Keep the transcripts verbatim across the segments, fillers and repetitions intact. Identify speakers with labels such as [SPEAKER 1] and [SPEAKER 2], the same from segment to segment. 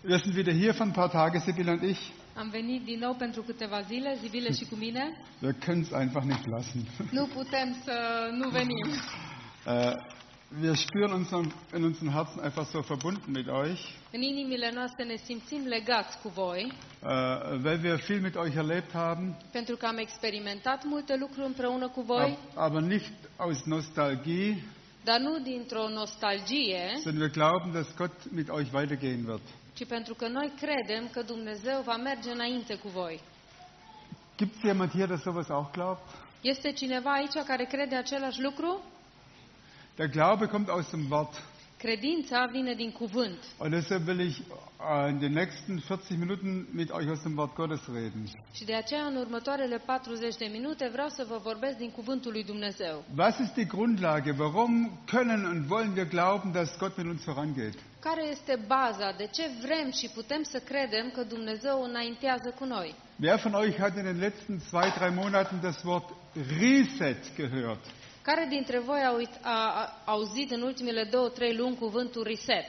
[SPEAKER 1] Wir sind wieder hier für ein paar Tage, Sibylle und ich.
[SPEAKER 2] Am venit din nou pentru câteva zile, Zibile și cu mine.
[SPEAKER 1] Wir können es einfach nicht lassen.
[SPEAKER 2] Nu putem să nu venim.
[SPEAKER 1] Äh, wir spüren uns in unseren Herzen einfach so verbunden mit euch,
[SPEAKER 2] În inimile noastre ne simțim legați cu voi,
[SPEAKER 1] äh, weil wir viel mit euch erlebt haben,
[SPEAKER 2] pentru că am experimentat multe lucruri împreună cu voi,
[SPEAKER 1] ab- aber nicht aus Nostalgie,
[SPEAKER 2] dar nu dintr-o nostalgie,
[SPEAKER 1] sondern wir glauben, dass Gott mit euch weitergehen wird.
[SPEAKER 2] ci pentru că noi credem că Dumnezeu va merge înainte cu voi.
[SPEAKER 1] Gibt es jemand hier, der sowas auch glaubt?
[SPEAKER 2] Este cineva aici care crede același lucru?
[SPEAKER 1] Der Glaube kommt aus dem Wort.
[SPEAKER 2] Credința vine din cuvânt.
[SPEAKER 1] Und deshalb will ich äh, in den nächsten vierzig Minuten mit euch aus dem Wort Gottes reden.
[SPEAKER 2] Și de aceea, în următoarele patruzeci de minute, vreau să vă vorbesc din cuvântul lui Dumnezeu.
[SPEAKER 1] Was ist die Grundlage? Warum können und wollen wir glauben, dass Gott mit uns vorangeht?
[SPEAKER 2] Care este baza? De ce vrem și putem să credem că Dumnezeu înaintează cu noi?
[SPEAKER 1] Wer von euch hat in den letzten zwei, drei Monaten das Wort Reset gehört?
[SPEAKER 2] Care dintre voi a, uit, a, a auzit în ultimele două, trei luni cuvântul reset?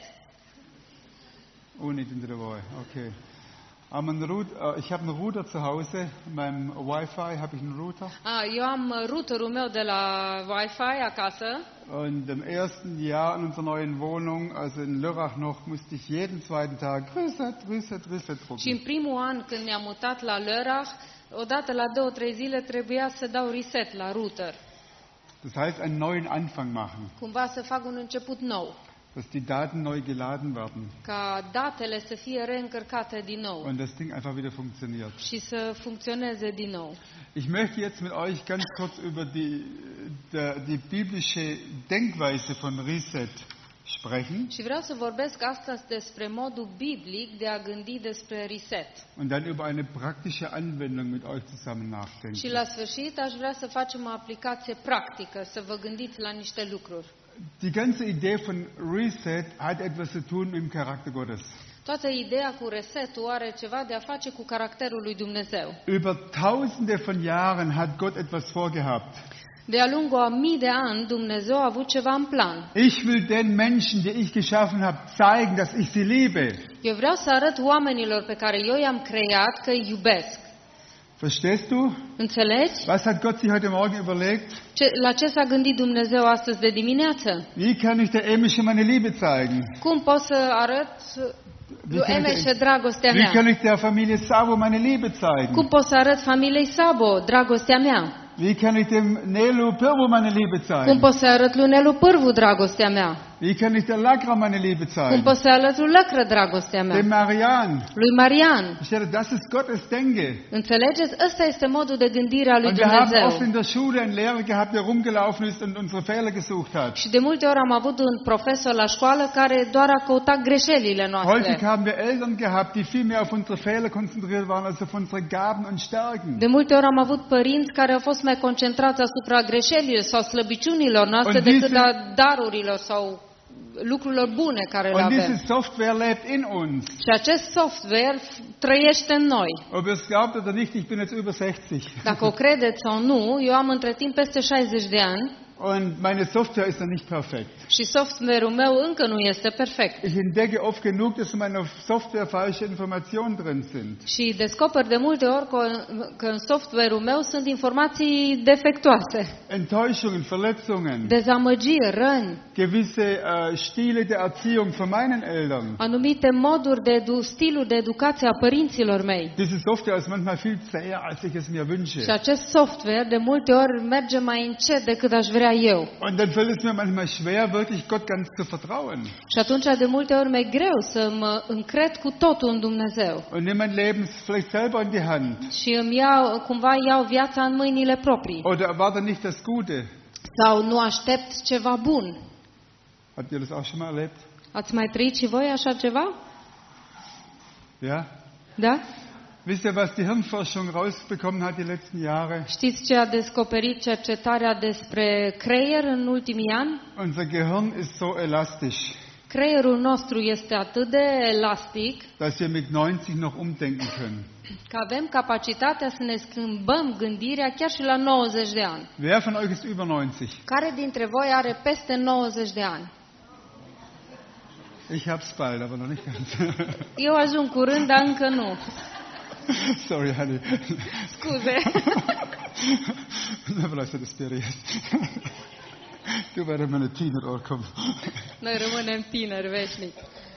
[SPEAKER 1] Oh, nicht dintre voi. Okay. Am einen Router, äh, ich habe einen Router zu Hause. In meinem Wi-Fi habe ich einen Router.
[SPEAKER 2] A, eu am routerul meu de la Wi-Fi acasă
[SPEAKER 1] Und im ersten Jahr in unserer neuen Wohnung, also in Lörrach noch, musste ich jeden zweiten Tag Reset, Reset, Reset
[SPEAKER 2] și
[SPEAKER 1] drucken.
[SPEAKER 2] în primul an când ne-am mutat la Lörrach, odată la două, trei zile trebuia să dau reset la router.
[SPEAKER 1] Das heißt, einen neuen Anfang machen,
[SPEAKER 2] Cumva să fac un început nou,
[SPEAKER 1] dass die Daten neu geladen werden
[SPEAKER 2] ca datele să fie reîncărcate din nou
[SPEAKER 1] und das Ding einfach wieder funktioniert.
[SPEAKER 2] și să funcționeze din nou.
[SPEAKER 1] Ich möchte jetzt mit euch ganz kurz über die, der, die biblische Denkweise von Reset sprechen
[SPEAKER 2] Și vreau să vorbesc astăzi despre modul biblic de a gândi despre reset.
[SPEAKER 1] und dann über eine praktische Anwendung mit euch zusammen
[SPEAKER 2] Și
[SPEAKER 1] nachdenken.
[SPEAKER 2] la sfârșit aș vrea să facem o aplicație practică, să vă gândiți la niște lucruri.
[SPEAKER 1] Die ganze Idee von Reset hat etwas zu tun mit dem Charakter Gottes.
[SPEAKER 2] Toată ideea cu resetul are ceva de a face cu caracterul lui Dumnezeu.
[SPEAKER 1] Über tausende von Jahren hat Gott etwas vorgehabt.
[SPEAKER 2] De-a lungul a mii de ani, Dumnezeu a avut ceva în plan.
[SPEAKER 1] Ich will den Menschen, die ich geschaffen habe, zeigen, dass ich sie liebe.
[SPEAKER 2] Eu vreau să arăt oamenilor pe care eu i-am creat că îi iubesc.
[SPEAKER 1] Verstehst du?
[SPEAKER 2] Înțelegi?
[SPEAKER 1] Was hat Gott sich heute Morgen überlegt?
[SPEAKER 2] Ce, la ce s-a gândit Dumnezeu astăzi de dimineață?
[SPEAKER 1] Wie kann ich der Emisch meine Liebe zeigen?
[SPEAKER 2] Cum pot să arăt lui
[SPEAKER 1] Wie kann ich
[SPEAKER 2] Emeșe
[SPEAKER 1] der-
[SPEAKER 2] dragostea
[SPEAKER 1] Wie kann
[SPEAKER 2] mea?
[SPEAKER 1] ich der Familie Sabo meine Liebe zeigen?
[SPEAKER 2] Cum pot să arăt familiei Sabo dragostea mea?
[SPEAKER 1] Wie kann ich dem Nelu Pirbo meine Liebe
[SPEAKER 2] Cum
[SPEAKER 1] zeigen?
[SPEAKER 2] pot să arăt lui Nelu Pârvu dragostea mea?
[SPEAKER 1] Wie kann ich der Lagra meine Liebe
[SPEAKER 2] Cum
[SPEAKER 1] zeigen?
[SPEAKER 2] pot să arăt lui Lăcră dragostea
[SPEAKER 1] Dem
[SPEAKER 2] mea?
[SPEAKER 1] Marian.
[SPEAKER 2] Lui Marian.
[SPEAKER 1] Versteht ihr? Das ist Gottes Denke.
[SPEAKER 2] Înțelegeți? Ăsta este modul de gândire a lui
[SPEAKER 1] Und wir haben oft
[SPEAKER 2] Dumnezeu.
[SPEAKER 1] in der Schule einen Lehrer gehabt, der rumgelaufen ist und unsere Fehler gesucht hat.
[SPEAKER 2] Și de multe ori am avut un profesor la școală care doar a căutat greșelile
[SPEAKER 1] Häufig
[SPEAKER 2] noastre.
[SPEAKER 1] haben wir Eltern gehabt, die viel mehr auf unsere Fehler konzentriert waren als auf unsere Gaben und Stärken.
[SPEAKER 2] De multe ori am avut părinți care au fost mai concentrați asupra greșelilor sau slăbiciunilor noastre
[SPEAKER 1] Und
[SPEAKER 2] decât
[SPEAKER 1] diese-
[SPEAKER 2] a darurilor sau lucrurilor bune care le
[SPEAKER 1] Und diese
[SPEAKER 2] avem.
[SPEAKER 1] Software lebt in uns.
[SPEAKER 2] Și acest software f- trăiește în noi.
[SPEAKER 1] Ob ihr es glaubt oder nicht, ich bin jetzt über sechzig.
[SPEAKER 2] Dacă o credeți sau nu, eu am între timp peste șaizeci de ani
[SPEAKER 1] Und meine Software ist noch nicht perfekt.
[SPEAKER 2] și software-ul meu încă nu este perfect.
[SPEAKER 1] Ich entdecke oft genug, dass in meiner Software falsche Informationen drin sind.
[SPEAKER 2] Și descoper de multe ori că, că în software-ul meu sunt informații defectuoase,
[SPEAKER 1] Enttäuschungen, Verletzungen,
[SPEAKER 2] dezamăgiri, răni,
[SPEAKER 1] gewisse äh, Stile der Erziehung von meinen Eltern.
[SPEAKER 2] anumite moduri de edu- stiluri de educație a părinților mei.
[SPEAKER 1] Diese Software ist manchmal viel zäher, als ich es mir
[SPEAKER 2] Și
[SPEAKER 1] wünsche.
[SPEAKER 2] acest software de multe ori merge mai încet decât aș vrea eu.
[SPEAKER 1] Und dann fällt es mir manchmal schwer, wirklich Gott ganz zu vertrauen.
[SPEAKER 2] Și atunci de multe ori mi-e greu să mă încred cu totul în Dumnezeu.
[SPEAKER 1] Und nehme mein Leben vielleicht selber in die Hand.
[SPEAKER 2] Și îmi iau, cumva iau viața în mâinile proprii.
[SPEAKER 1] Oder erwarte nicht das Gute.
[SPEAKER 2] Sau nu aștept ceva bun.
[SPEAKER 1] Habt ihr das auch schon mal erlebt?
[SPEAKER 2] Ați mai trăit și voi așa ceva?
[SPEAKER 1] Ja?
[SPEAKER 2] Da?
[SPEAKER 1] Wisst ihr, was die Hirnforschung rausbekommen hat die letzten Jahre?
[SPEAKER 2] Știți ce a descoperit cercetarea despre creier în ultimii ani?
[SPEAKER 1] Unser Gehirn ist so elastisch,
[SPEAKER 2] Creierul nostru este atât de elastic
[SPEAKER 1] dass wir mit neunzig noch umdenken können.
[SPEAKER 2] că avem capacitatea să ne schimbăm gândirea chiar și la nouăzeci de ani.
[SPEAKER 1] Wer von euch ist über neunzig?
[SPEAKER 2] Care dintre voi are peste nouăzeci de ani?
[SPEAKER 1] Ich hab's bald, aber noch nicht ganz.
[SPEAKER 2] Eu ajung curând, dar încă nu.
[SPEAKER 1] Sorry, honey.
[SPEAKER 2] Scuze.
[SPEAKER 1] Na, vielleicht ist das seriös. Du wärst meine Teener kommen.
[SPEAKER 2] Noi rămânem tineri veșnic.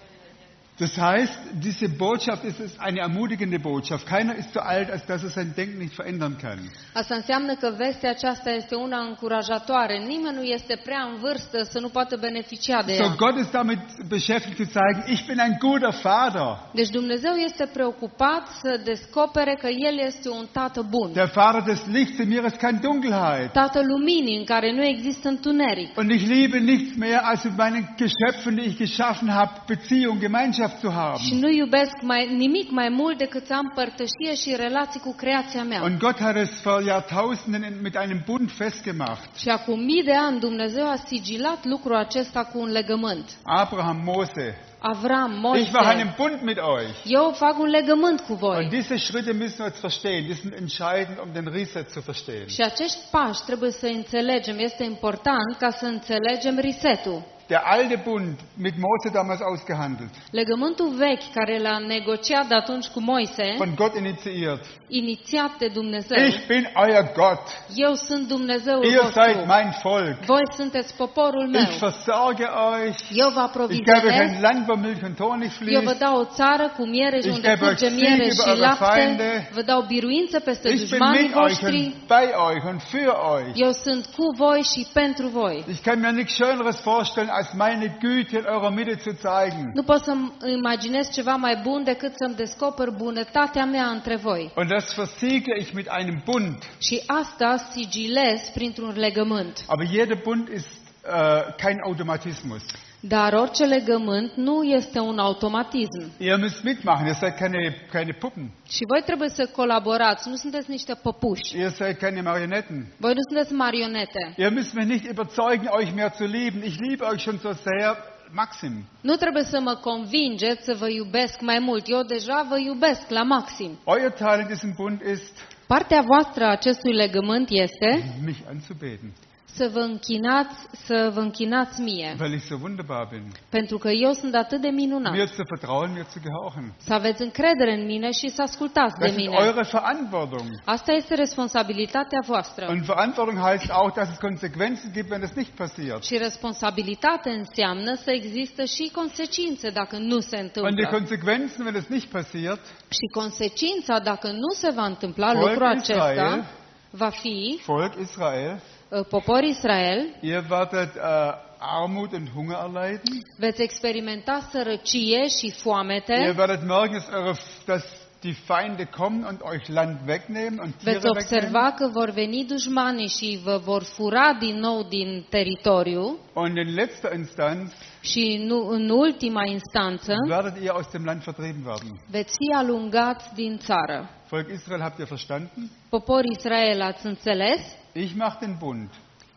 [SPEAKER 1] Das heißt, diese Botschaft ist, ist eine ermutigende Botschaft. Keiner ist so alt, als dass er sein Denken nicht verändern kann.
[SPEAKER 2] Asta înseamnă că vestea aceasta este una încurajatoare. Nimeni nu este prea în vârstă să nu poată beneficia de
[SPEAKER 1] So,
[SPEAKER 2] ea.
[SPEAKER 1] Gott ist damit beschäftigt zu zeigen, ich bin ein guter Vater.
[SPEAKER 2] Deci Dumnezeu este preocupat să descopere că El este un tată bun.
[SPEAKER 1] Der Vater des Lichts, in mir ist keine Dunkelheit.
[SPEAKER 2] Tată luminii în care nu există întuneric.
[SPEAKER 1] Und ich liebe nichts mehr, als mit meinen Geschöpfen, die ich geschaffen habe, Beziehung, Gemeinschaft zu haben.
[SPEAKER 2] Și nu iubesc mai, nimic mai mult decât să am părtășie și relații cu creația mea.
[SPEAKER 1] Und Gott hat es vor Jahrtausenden mit einem Bund festgemacht.
[SPEAKER 2] Și acum mii de ani Dumnezeu a sigilat lucrul acesta cu un legământ.
[SPEAKER 1] Abraham, Mose.
[SPEAKER 2] Avram,
[SPEAKER 1] Ich mache einen
[SPEAKER 2] Moise,
[SPEAKER 1] Bund mit euch.
[SPEAKER 2] eu fac un legământ cu
[SPEAKER 1] Und
[SPEAKER 2] voi.
[SPEAKER 1] diese Schritte müssen wir jetzt verstehen. Die sind entscheidend, um den Reset zu verstehen.
[SPEAKER 2] Și acești pași trebuie să înțelegem. Este important ca să înțelegem resetul.
[SPEAKER 1] Der alte Bund mit Mose damals ausgehandelt,
[SPEAKER 2] Legământul vechi care l-a negociat de atunci cu Moise,
[SPEAKER 1] von Gott initiiert.
[SPEAKER 2] inițiat de Dumnezeu.
[SPEAKER 1] Ich bin euer Gott.
[SPEAKER 2] Eu sunt Dumnezeul
[SPEAKER 1] Ihr seid
[SPEAKER 2] vostru.
[SPEAKER 1] mein Volk.
[SPEAKER 2] Voi sunteți poporul meu.
[SPEAKER 1] Ich versorge euch.
[SPEAKER 2] Eu vă
[SPEAKER 1] Ich gebe euch ein
[SPEAKER 2] aprovizionez.
[SPEAKER 1] Land, wo Milch und Honig
[SPEAKER 2] Eu vă
[SPEAKER 1] fließt.
[SPEAKER 2] dau o țară cu miere și
[SPEAKER 1] Ich
[SPEAKER 2] unde
[SPEAKER 1] gebe euch
[SPEAKER 2] curge
[SPEAKER 1] Sieg
[SPEAKER 2] miere
[SPEAKER 1] über
[SPEAKER 2] și
[SPEAKER 1] eure
[SPEAKER 2] lapte.
[SPEAKER 1] Feinde.
[SPEAKER 2] Vă dau biruință peste
[SPEAKER 1] Ich bin
[SPEAKER 2] dușmanii
[SPEAKER 1] mit euch
[SPEAKER 2] voștri.
[SPEAKER 1] und bei euch und für euch.
[SPEAKER 2] Eu sunt cu voi și pentru voi.
[SPEAKER 1] Ich kann mir nichts Schöneres vorstellen, als meine Güte in eurer Mitte zu zeigen.
[SPEAKER 2] Nu pot să-mi imaginez ceva mai bun decât să-mi descoper bunătatea mea între voi.
[SPEAKER 1] Und das versiegle ich mit einem Bund.
[SPEAKER 2] Și asta sigilez printr-un legământ.
[SPEAKER 1] Aber jeder Bund ist äh, kein Automatismus.
[SPEAKER 2] Dar orice legământ nu este un automatism.
[SPEAKER 1] Ihr müsst mitmachen, ihr seid keine, keine Puppen.
[SPEAKER 2] Și voi trebuie să colaborați, nu sunteți niște păpuși.
[SPEAKER 1] Ihr seid keine Marionetten.
[SPEAKER 2] Voi nu sunteți marionete.
[SPEAKER 1] Ihr müsst mich nicht überzeugen, euch mehr zu lieben. Ich liebe euch schon so sehr, Maxim.
[SPEAKER 2] Nu trebuie să mă convingeți să vă iubesc mai mult. Eu deja vă iubesc la maxim.
[SPEAKER 1] Euer Teil in diesem Bund ist,
[SPEAKER 2] Partea voastră a acestui legământ este
[SPEAKER 1] mich anzubeten,
[SPEAKER 2] să vă închinați, să vă închinați mie,
[SPEAKER 1] weil ich so wunderbar bin.
[SPEAKER 2] pentru că eu sunt atât de minunat.
[SPEAKER 1] Mir zu vertrauen, mir zu gehorchen.
[SPEAKER 2] Să aveți încredere în mine și să ascultați de
[SPEAKER 1] Das ist
[SPEAKER 2] mine.
[SPEAKER 1] eure Verantwortung.
[SPEAKER 2] Asta este responsabilitatea voastră.
[SPEAKER 1] Und Verantwortung heißt auch, dass es Konsequenzen gibt, wenn es nicht passiert.
[SPEAKER 2] Și responsabilitate înseamnă să există și consecințe dacă nu se
[SPEAKER 1] Und die
[SPEAKER 2] întâmplă.
[SPEAKER 1] Konsequenzen, wenn es nicht passiert,
[SPEAKER 2] Și consecința dacă nu se va întâmpla
[SPEAKER 1] Volk
[SPEAKER 2] lucrul
[SPEAKER 1] Israel.
[SPEAKER 2] acesta va fi
[SPEAKER 1] Volk Israel,
[SPEAKER 2] uh, popor Israel,
[SPEAKER 1] ihr werdet äh, Armut und Hunger erleiden.
[SPEAKER 2] veți experimenta sărăcie și
[SPEAKER 1] Ihr
[SPEAKER 2] foamete,
[SPEAKER 1] werdet merken, dass, eure, dass die Feinde kommen und euch Land wegnehmen und Tiere
[SPEAKER 2] veți observa
[SPEAKER 1] wegnehmen.
[SPEAKER 2] că vor veni dușmanii și vă vor fura din nou din teritoriu
[SPEAKER 1] Und in letzter Instanz
[SPEAKER 2] și nu, în ultima instanță
[SPEAKER 1] werdet ihr aus dem Land vertrieben werden.
[SPEAKER 2] veți fi alungați din țară.
[SPEAKER 1] Volk Israel, habt ihr verstanden?
[SPEAKER 2] Popor Israel, ați înțeles?
[SPEAKER 1] Ich mache den Bund.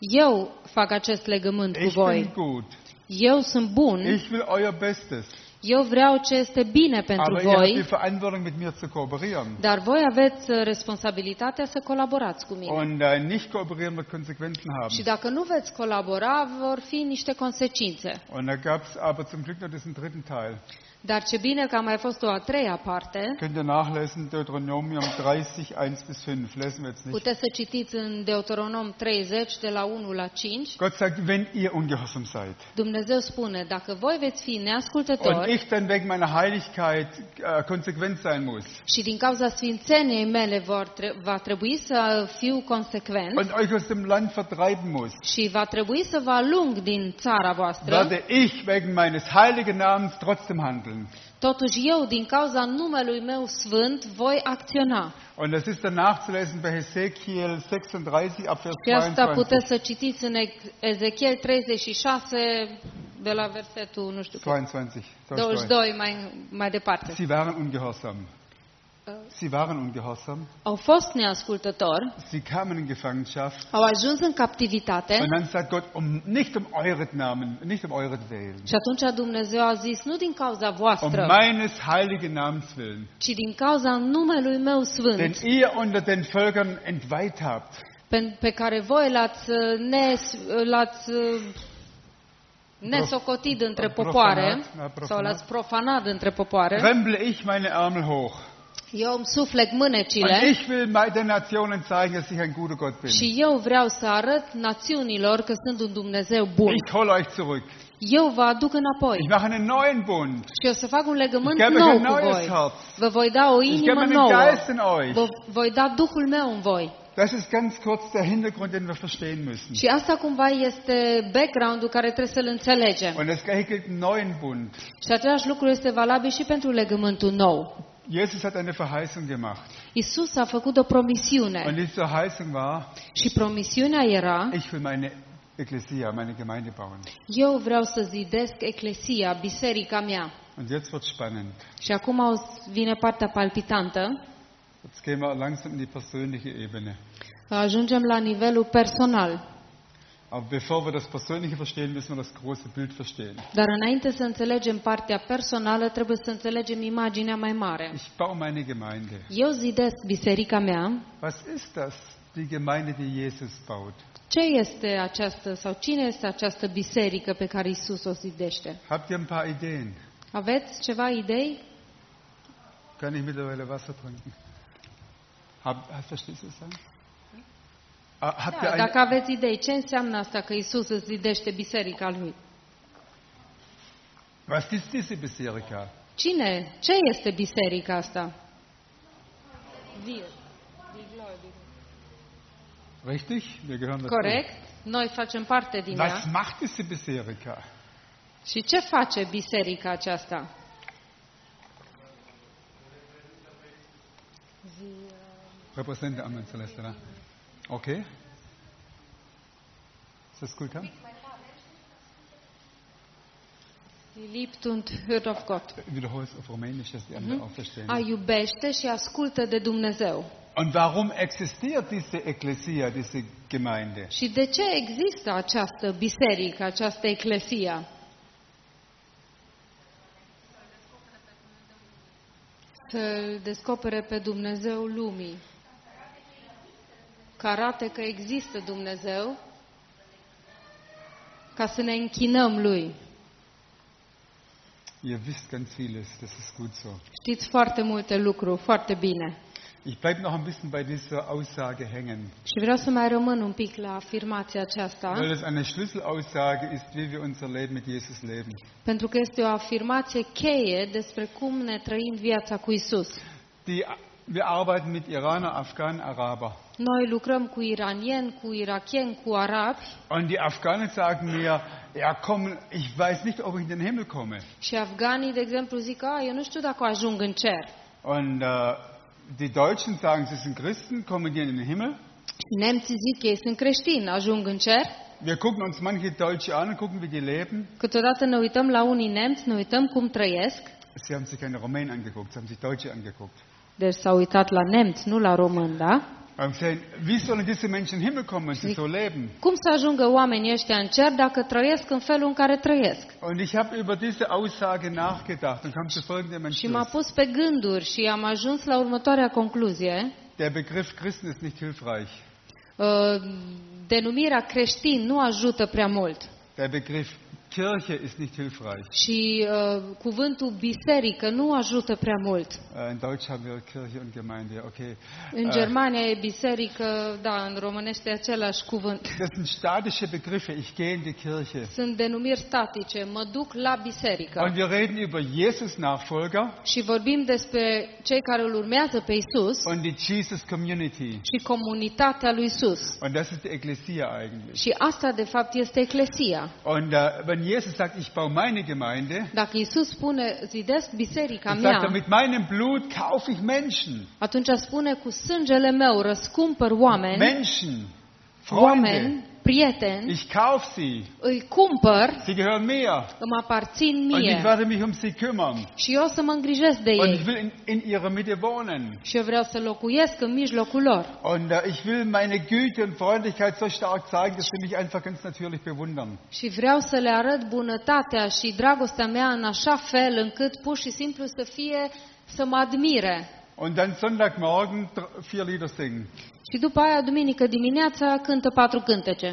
[SPEAKER 2] Eu fac acest legământ cu
[SPEAKER 1] Ich
[SPEAKER 2] voi.
[SPEAKER 1] bin gut.
[SPEAKER 2] Eu sunt bun.
[SPEAKER 1] Ich will euer Bestes.
[SPEAKER 2] Eu vreau ce este bine pentru
[SPEAKER 1] Aber ihr habt die
[SPEAKER 2] voi,
[SPEAKER 1] Verantwortung, mit mir zu kooperieren.
[SPEAKER 2] dar voi aveți uh, responsabilitatea să colaborați cu mine.
[SPEAKER 1] Und äh, nicht kooperieren wird Konsequenzen haben.
[SPEAKER 2] Și dacă nu veți colabora, vor fi niște consecințe.
[SPEAKER 1] Und da gab es aber zum Glück noch diesen dritten Teil.
[SPEAKER 2] Dar ce bine că a mai fost o a treia parte.
[SPEAKER 1] Könnt ihr nachlesen, Deuteronomium dreißig, eins bis fünf. Lesen wir jetzt nicht.
[SPEAKER 2] Puteți să citiți în Deuteronom treizeci, de la unu la cinci.
[SPEAKER 1] Gott sagt, wenn ihr ungehorsam seid
[SPEAKER 2] Dumnezeu spune, dacă voi veți fi
[SPEAKER 1] und
[SPEAKER 2] neascultători
[SPEAKER 1] ich dann wegen meiner Heiligkeit äh, konsequent sein muss
[SPEAKER 2] și din cauza sfințeniei mele vor tre- va trebui să fiu consecvent
[SPEAKER 1] und euch aus dem Land vertreiben muss,
[SPEAKER 2] și va trebui să vă alung din țara voastră,
[SPEAKER 1] werde ich wegen meines heiligen Namens trotzdem handeln.
[SPEAKER 2] totuși eu, din cauza numelui meu sfânt, voi acționa.
[SPEAKER 1] Und das ist dann nachzulesen bei Hesekiel sechsunddreißig, ab Vers
[SPEAKER 2] Și asta
[SPEAKER 1] zweiundzwanzig.
[SPEAKER 2] puteți să citiți în Ex- Ezechiel treizeci și șase, de la versetul, nu știu, cât,
[SPEAKER 1] zweiundzwanzig. Soll ich
[SPEAKER 2] douăzeci și doi mai, mai departe.
[SPEAKER 1] Sie waren ungehorsam. Sie waren ungehorsam.
[SPEAKER 2] Au fost neascultători,
[SPEAKER 1] Sie kamen in Gefangenschaft.
[SPEAKER 2] au ajuns în captivitate
[SPEAKER 1] Und dann sagt Gott, um, nicht um euretnamen, nicht um euretwillen,
[SPEAKER 2] și atunci Dumnezeu a zis, nu din cauza
[SPEAKER 1] um
[SPEAKER 2] voastră,
[SPEAKER 1] meines heiligen Namens willen,
[SPEAKER 2] ci din cauza numelui meu
[SPEAKER 1] den
[SPEAKER 2] sfânt,
[SPEAKER 1] ihr unter den Völkern entweiht habt.
[SPEAKER 2] pe, pe care voi l-ați, uh, nes, uh, l-ați uh, nesocotit între
[SPEAKER 1] profanat,
[SPEAKER 2] popoare
[SPEAKER 1] ja, profanat.
[SPEAKER 2] sau l-ați profanat între popoare,
[SPEAKER 1] Kremple ich meine Ärmel hoch.
[SPEAKER 2] eu îmi suflec
[SPEAKER 1] Und
[SPEAKER 2] mânecile
[SPEAKER 1] ich will mei- den Nationen zeigen, dass ich ein guter Gott bin.
[SPEAKER 2] și eu vreau să arăt națiunilor că sunt un Dumnezeu bun.
[SPEAKER 1] Ich hole euch zurück.
[SPEAKER 2] Eu vă aduc înapoi
[SPEAKER 1] Ich mache einen neuen Bund.
[SPEAKER 2] și o să fac un legământ
[SPEAKER 1] Ich gebe
[SPEAKER 2] nou
[SPEAKER 1] euch ein
[SPEAKER 2] cu
[SPEAKER 1] neues
[SPEAKER 2] voi.
[SPEAKER 1] Herz.
[SPEAKER 2] Vă voi da o
[SPEAKER 1] Ich gebe
[SPEAKER 2] inimă
[SPEAKER 1] meinen
[SPEAKER 2] nouă.
[SPEAKER 1] Geist in euch.
[SPEAKER 2] Vă voi da Duhul meu în voi.
[SPEAKER 1] Das ist ganz kurz der Hintergrund, den wir verstehen müssen.
[SPEAKER 2] Și asta cumva este background-ul care trebuie să-l înțelegem.
[SPEAKER 1] Und das gleiche gilt im neuen Bund.
[SPEAKER 2] Și același lucru este valabil și pentru legământul nou.
[SPEAKER 1] Jesus hat eine Verheißung gemacht.
[SPEAKER 2] Isus a făcut o promisiune
[SPEAKER 1] Und diese Verheißung war,
[SPEAKER 2] și promisiunea era:
[SPEAKER 1] ich will meine Ekklesia, meine Gemeinde bauen.
[SPEAKER 2] eu vreau să zidesc eclesia, biserica mea.
[SPEAKER 1] Und jetzt wird spannend.
[SPEAKER 2] Și acum o vine partea palpitantă.
[SPEAKER 1] Jetzt gehen wir langsam in die persönliche Ebene.
[SPEAKER 2] Ajungem la nivelul personal.
[SPEAKER 1] Aber bevor wir das Persönliche verstehen, müssen wir das große Bild verstehen.
[SPEAKER 2] Dar înainte să înțelegem partea personală, trebuie să înțelegem imaginea mai mare.
[SPEAKER 1] Ich baue meine Gemeinde.
[SPEAKER 2] Eu zidesc biserica mea.
[SPEAKER 1] Was ist das, die Gemeinde, die Jesus baut?
[SPEAKER 2] Ce este această sau cine este această biserică pe care Isus o zidește?
[SPEAKER 1] Habt ihr ein paar Ideen?
[SPEAKER 2] Aveți ceva idei?
[SPEAKER 1] Kann ich mittlerweile Wasser trinken? Hab, verstehst du das? Ah, habt ihr
[SPEAKER 2] Da,
[SPEAKER 1] eine,
[SPEAKER 2] dacă aveți idei, ce înseamnă asta că Isus îți zidește biserica lui?
[SPEAKER 1] was ist diese Biserica?
[SPEAKER 2] Cine? Ce este biserica asta? Wir.
[SPEAKER 1] Richtig? Wir gehören dazu.
[SPEAKER 2] Corect? Noi facem parte din ea.
[SPEAKER 1] Was macht diese Biserica?
[SPEAKER 2] Și ce face biserica aceasta?
[SPEAKER 1] Repräsentant Amen Celeste, ne? Okay. Ist das gut, ja?
[SPEAKER 2] Sie liebt und hört auf Gott.
[SPEAKER 1] Wiederhol es auf Rumänisch, dass die anderen auch verstehen.
[SPEAKER 2] A iubește și ascultă de Dumnezeu.
[SPEAKER 1] Und warum existiert diese Ekklesia, diese Gemeinde?
[SPEAKER 2] Și de ce există această biserică, această eclesia? Să-L descopere pe Dumnezeu lumii. Că arate că există Dumnezeu, ca să ne închinăm Lui.
[SPEAKER 1] Ihr wisst ganz vieles, das ist gut so.
[SPEAKER 2] Știți foarte multe lucruri, foarte bine.
[SPEAKER 1] Ich bleibe noch ein bisschen bei dieser Aussage hängen.
[SPEAKER 2] Și vreau să mai rămân un pic la afirmația aceasta,
[SPEAKER 1] Weil es eine Schlüsselaussage ist, wie wir unser Leben mit Jesus leben.
[SPEAKER 2] pentru că este o afirmație cheie despre cum ne trăim viața cu Isus.
[SPEAKER 1] Die, wir arbeiten mit Iraner, Afghanen, Araber.
[SPEAKER 2] Noi lucrăm cu iranieni, cu irakieni, cu arabi
[SPEAKER 1] Und die Afghanen sagen mir, ja komm, ich weiß nicht, ob ich in den Himmel komme.
[SPEAKER 2] și afganii, de exemplu, zic, a, eu nu știu dacă ajung în cer.
[SPEAKER 1] Und uh, die Deutschen sagen, sie sind Christen, kommen die in den Himmel.
[SPEAKER 2] Nemții zic, ei sunt creștini, ajung în cer.
[SPEAKER 1] Wir gucken uns manche Deutsche an und gucken, wie die leben.
[SPEAKER 2] Câteodată ne uităm la unii nemți, ne uităm cum trăiesc.
[SPEAKER 1] Sie haben sich keine Rumänen angeguckt, sie haben sich Deutsche angeguckt.
[SPEAKER 2] Deci s-au uitat la nemți, nu la români, da?
[SPEAKER 1] Und sagen, wie sollen diese Menschen in den Himmel kommen, wenn sie so leben?
[SPEAKER 2] Cum să ajungă oamenii ăștia în cer dacă trăiesc în felul în care trăiesc?
[SPEAKER 1] Und ich habe über diese Aussage nachgedacht und kam zu folgendem
[SPEAKER 2] Și m-a
[SPEAKER 1] Entschluss.
[SPEAKER 2] pus pe gânduri și am ajuns la următoarea concluzie.
[SPEAKER 1] Der Begriff Christen ist nicht hilfreich.
[SPEAKER 2] Uh, Denumirea creștin nu ajută prea mult.
[SPEAKER 1] Der Begriff Kirche ist nicht hilfreich.
[SPEAKER 2] Și uh, cuvântul biserică nu ajută prea mult.
[SPEAKER 1] Äh, In Deutsch haben wir Kirche und Gemeinde, okay.
[SPEAKER 2] În
[SPEAKER 1] Äh,
[SPEAKER 2] Germania e biserică, da, în românește e același cuvânt.
[SPEAKER 1] Das sind statische Begriffe. Ich gehe in die Kirche.
[SPEAKER 2] Sunt denumiri statice, mă duc la biserică.
[SPEAKER 1] Und wir reden über Jesus Nachfolger
[SPEAKER 2] Și vorbim despre cei care îl urmează pe Isus
[SPEAKER 1] und die Jesus Community.
[SPEAKER 2] și comunitatea lui Isus.
[SPEAKER 1] Und das ist die Ekklesia eigentlich.
[SPEAKER 2] Și asta, de fapt, este eclesia.
[SPEAKER 1] Und äh, wenn Jesus sagt, ich baue meine Gemeinde,
[SPEAKER 2] Dacă Isus spune, zidesc biserica
[SPEAKER 1] dann sagt er,
[SPEAKER 2] mea,
[SPEAKER 1] mit meinem Blut kaufe ich Menschen.
[SPEAKER 2] atunci spune, cu sângele meu răscumpăr oameni,
[SPEAKER 1] Menschen, Freunde.
[SPEAKER 2] oameni, prieteni,
[SPEAKER 1] Ich kaufe sie.
[SPEAKER 2] îi cumpăr,
[SPEAKER 1] Sie gehören mir.
[SPEAKER 2] îmi aparțin
[SPEAKER 1] Und ich
[SPEAKER 2] mie
[SPEAKER 1] werde mich um sie kümmern.
[SPEAKER 2] și eu să mă îngrijesc de
[SPEAKER 1] Und ich
[SPEAKER 2] ei.
[SPEAKER 1] will in, in ihrer Mitte wohnen.
[SPEAKER 2] Și eu vreau să locuiesc în mijlocul lor.
[SPEAKER 1] Und uh, ich will meine Güte und Freundlichkeit so stark zeigen, dass sie mich einfach ganz natürlich bewundern.
[SPEAKER 2] Și vreau să le arăt bunătatea și dragostea mea în așa fel încât pur și simplu să fie, să mă admire.
[SPEAKER 1] Und dann Sonntagmorgen dr- vier Lieder singen.
[SPEAKER 2] Și după aia, duminică dimineața, cântă patru cântece.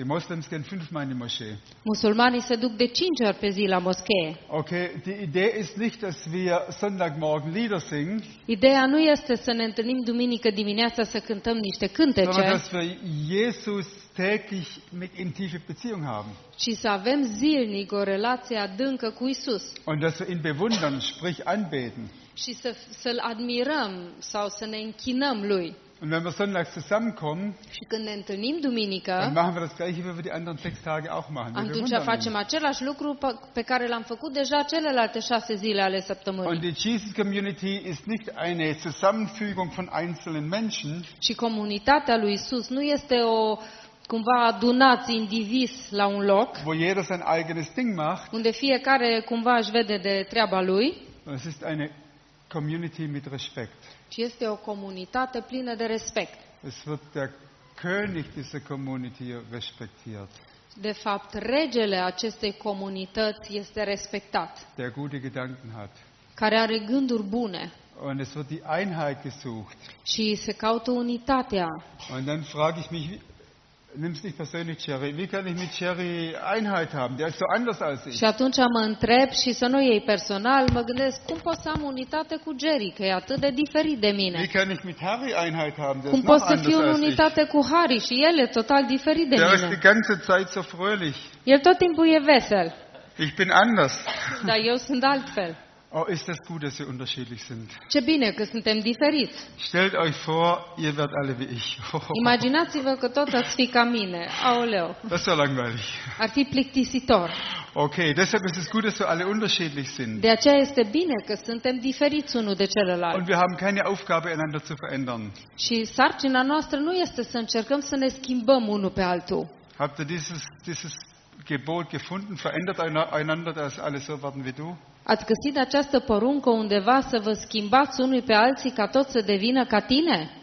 [SPEAKER 1] Die Moslems gehen fünfmal in die Moschee.
[SPEAKER 2] Musulmanii se duc de cinci ori pe zi la moschee.
[SPEAKER 1] Okay, die Idee ist nicht, dass wir Sonntagmorgen Lieder singen,
[SPEAKER 2] Ideea nu este să ne întâlnim duminică dimineața să cântăm niște
[SPEAKER 1] sondern
[SPEAKER 2] cântece,
[SPEAKER 1] dass wir Jesus täglich mit ihm tiefe Beziehung haben.
[SPEAKER 2] ci să avem zilnic o relație adâncă cu Isus
[SPEAKER 1] Und dass wir ihn bewundern, sprich anbeten.
[SPEAKER 2] și să, să-L admirăm sau să ne închinăm Lui.
[SPEAKER 1] Und wenn wir sonntags zusammenkommen,
[SPEAKER 2] Și când ne întâlnim
[SPEAKER 1] dann
[SPEAKER 2] duminică,
[SPEAKER 1] machen wir das Gleiche, wie wir die anderen sechs Tage auch machen. Wir
[SPEAKER 2] atunci
[SPEAKER 1] bewundern
[SPEAKER 2] facem
[SPEAKER 1] ihn.
[SPEAKER 2] același lucru pe- pe care l-am făcut deja celelalte șase zile ale
[SPEAKER 1] Und
[SPEAKER 2] săptămânii.
[SPEAKER 1] die Jesus Community ist nicht eine Zusammenfügung von einzelnen Menschen,
[SPEAKER 2] Și comunitatea lui Isus nu este o cumva adunați indivizi la un loc,
[SPEAKER 1] wo jeder sein eigenes Ding macht.
[SPEAKER 2] unde fiecare cumva își vede de treaba lui,
[SPEAKER 1] Es ist eine Community mit Respekt.
[SPEAKER 2] ci este o comunitate plină de respect.
[SPEAKER 1] Es wird der König dieser Community respektiert,
[SPEAKER 2] De fapt, regele acestei comunități este respectat,
[SPEAKER 1] der gute Gedanken hat.
[SPEAKER 2] care are gânduri bune
[SPEAKER 1] Und es wird die Einheit gesucht.
[SPEAKER 2] și se caută unitatea.
[SPEAKER 1] Und dann frage ich mich, nimm's nicht persönlich, Jerry, wie kann ich mit Jerry Einheit haben? Der ist so anders als ich.
[SPEAKER 2] Și atunci mă întreb și să nu iei personal, mă gândesc cum pot să am unitate cu Jerry, că e atât de diferit de
[SPEAKER 1] Wie
[SPEAKER 2] mine.
[SPEAKER 1] kann ich mit Harry Einheit haben? Der
[SPEAKER 2] Cum
[SPEAKER 1] ist
[SPEAKER 2] pot
[SPEAKER 1] noch
[SPEAKER 2] să
[SPEAKER 1] anders
[SPEAKER 2] fiu în
[SPEAKER 1] als ich.
[SPEAKER 2] unitate cu Harry și el e total diferit de
[SPEAKER 1] Der ist die
[SPEAKER 2] mine.
[SPEAKER 1] ganze Zeit so fröhlich.
[SPEAKER 2] El tot timpul e vesel,
[SPEAKER 1] Ich bin anders.
[SPEAKER 2] dar eu sunt altfel.
[SPEAKER 1] Oh, ist das gut, dass wir unterschiedlich sind.
[SPEAKER 2] Ce bine că suntem diferiți.
[SPEAKER 1] Stellt euch vor, ihr werdet alle wie ich.
[SPEAKER 2] Imaginați-vă că toți ați fi ca mine. Aoleu,
[SPEAKER 1] Das ist ja langweilig.
[SPEAKER 2] ar fi plictisitor.
[SPEAKER 1] Okay, deshalb ist es gut, dass wir alle unterschiedlich sind.
[SPEAKER 2] De aceea este bine că suntem diferiți unul de
[SPEAKER 1] Und
[SPEAKER 2] celălalt.
[SPEAKER 1] wir haben keine Aufgabe, einander zu verändern.
[SPEAKER 2] Și sarcina noastră nu este să încercăm să ne schimbăm unul pe altul.
[SPEAKER 1] Habt ihr dieses, dieses Gebot gefunden? Verändert einander, dass alle so werden wie du?
[SPEAKER 2] Ați găsit această poruncă undeva să vă schimbați unii pe alții ca toți să devină ca tine?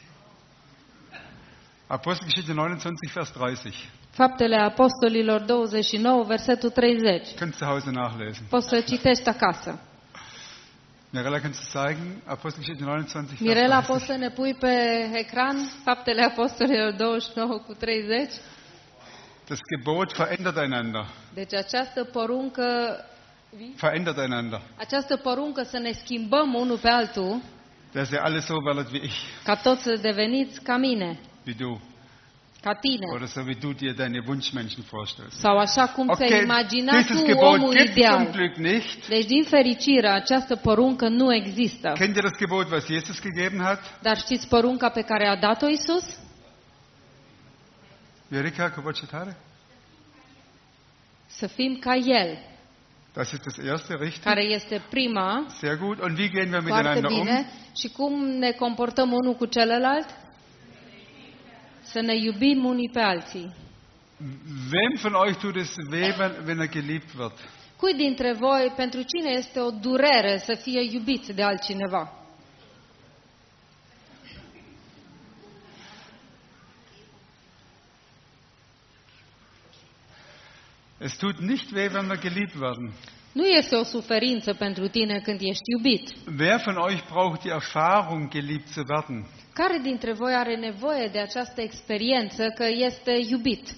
[SPEAKER 1] Apostelgeschichte neunundzwanzig, Vers dreißig.
[SPEAKER 2] Faptele Apostolilor douăzeci și nouă, versetul treizeci.
[SPEAKER 1] Könnt ihr zu Hause nachlesen.
[SPEAKER 2] Poți să citești acasă.
[SPEAKER 1] Mirella, kannst du zeigen? Apostelgeschichte neunundzwanzig, Vers
[SPEAKER 2] Mirela,
[SPEAKER 1] dreißig.
[SPEAKER 2] poți să ne pui pe ecran Faptele Apostolilor douăzeci și nouă cu treizeci?
[SPEAKER 1] Das Gebot verändert einander.
[SPEAKER 2] Deci această poruncă,
[SPEAKER 1] Verändert einander.
[SPEAKER 2] această poruncă să ne schimbăm unul pe altul,
[SPEAKER 1] Dass ihr alle so werdet wie ich,
[SPEAKER 2] ca toți să deveniți ca mine,
[SPEAKER 1] wie du.
[SPEAKER 2] ca tine.
[SPEAKER 1] Oder so wie du dir deine Wunschmenschen vorstellst.
[SPEAKER 2] Sau așa cum ți-ai
[SPEAKER 1] Okay,
[SPEAKER 2] imaginat
[SPEAKER 1] dieses
[SPEAKER 2] tu
[SPEAKER 1] Gebot
[SPEAKER 2] omul
[SPEAKER 1] gibt es zum
[SPEAKER 2] ideal.
[SPEAKER 1] Glück nicht.
[SPEAKER 2] Deci, din fericire, această poruncă nu există.
[SPEAKER 1] Kennt ihr das Gebot, was Jesus gegeben hat?
[SPEAKER 2] Dar știți porunca pe care a dat-o Iisus?
[SPEAKER 1] Verika Kubacitare?
[SPEAKER 2] Să fim ca El,
[SPEAKER 1] Das ist das erste, richtig?
[SPEAKER 2] care este prima,
[SPEAKER 1] Sehr gut. Und wie gehen wir
[SPEAKER 2] foarte
[SPEAKER 1] miteinander um?
[SPEAKER 2] bine. Și cum ne comportăm unul cu celălalt? Să ne iubim unii pe alții.
[SPEAKER 1] Wem von euch tut es weh, wenn, wenn er geliebt wird?
[SPEAKER 2] Cui dintre voi, pentru cine este o durere să fie iubit de altcineva?
[SPEAKER 1] Es tut nicht weh, wenn wir geliebt werden.
[SPEAKER 2] Nu este o suferință pentru tine când ești iubit.
[SPEAKER 1] Wer von euch braucht die Erfahrung, geliebt zu werden?
[SPEAKER 2] Care dintre voi are nevoie de această experiență că este iubit?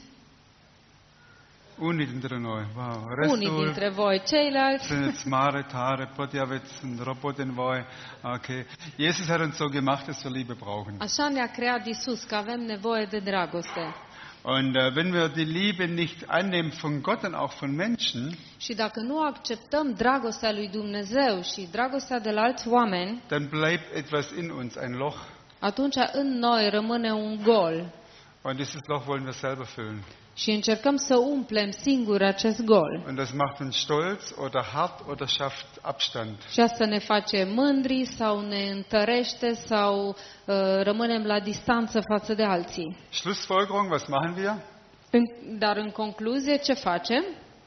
[SPEAKER 1] Unii dintre noi. Wow.
[SPEAKER 2] Unii
[SPEAKER 1] Restul
[SPEAKER 2] dintre voi, ceilalți.
[SPEAKER 1] sind jetzt Mare, Tare, Podjavets und Roboten voi. Okay. Jesus hat uns so gemacht, dass wir Liebe brauchen.
[SPEAKER 2] Așa ne-a creat Iisus, că avem nevoie de dragoste.
[SPEAKER 1] Und äh, wenn wir die Liebe nicht annehmen von Gott und auch von Menschen,
[SPEAKER 2] Și dacă nu acceptăm dragostea lui Dumnezeu și dragostea de la alți oameni,
[SPEAKER 1] dann bleibt etwas in uns, ein Loch.
[SPEAKER 2] atunci în noi rămâne un gol
[SPEAKER 1] Und dieses Loch wollen wir selber füllen.
[SPEAKER 2] și încercăm să umplem singur acest gol.
[SPEAKER 1] Und das macht uns stolz oder hart oder schafft Abstand.
[SPEAKER 2] Și asta ne face mândri sau ne întărește sau uh, rămânem la distanță față de alții.
[SPEAKER 1] Schlussfolgerung, was machen wir?
[SPEAKER 2] În, dar în concluzie, ce facem?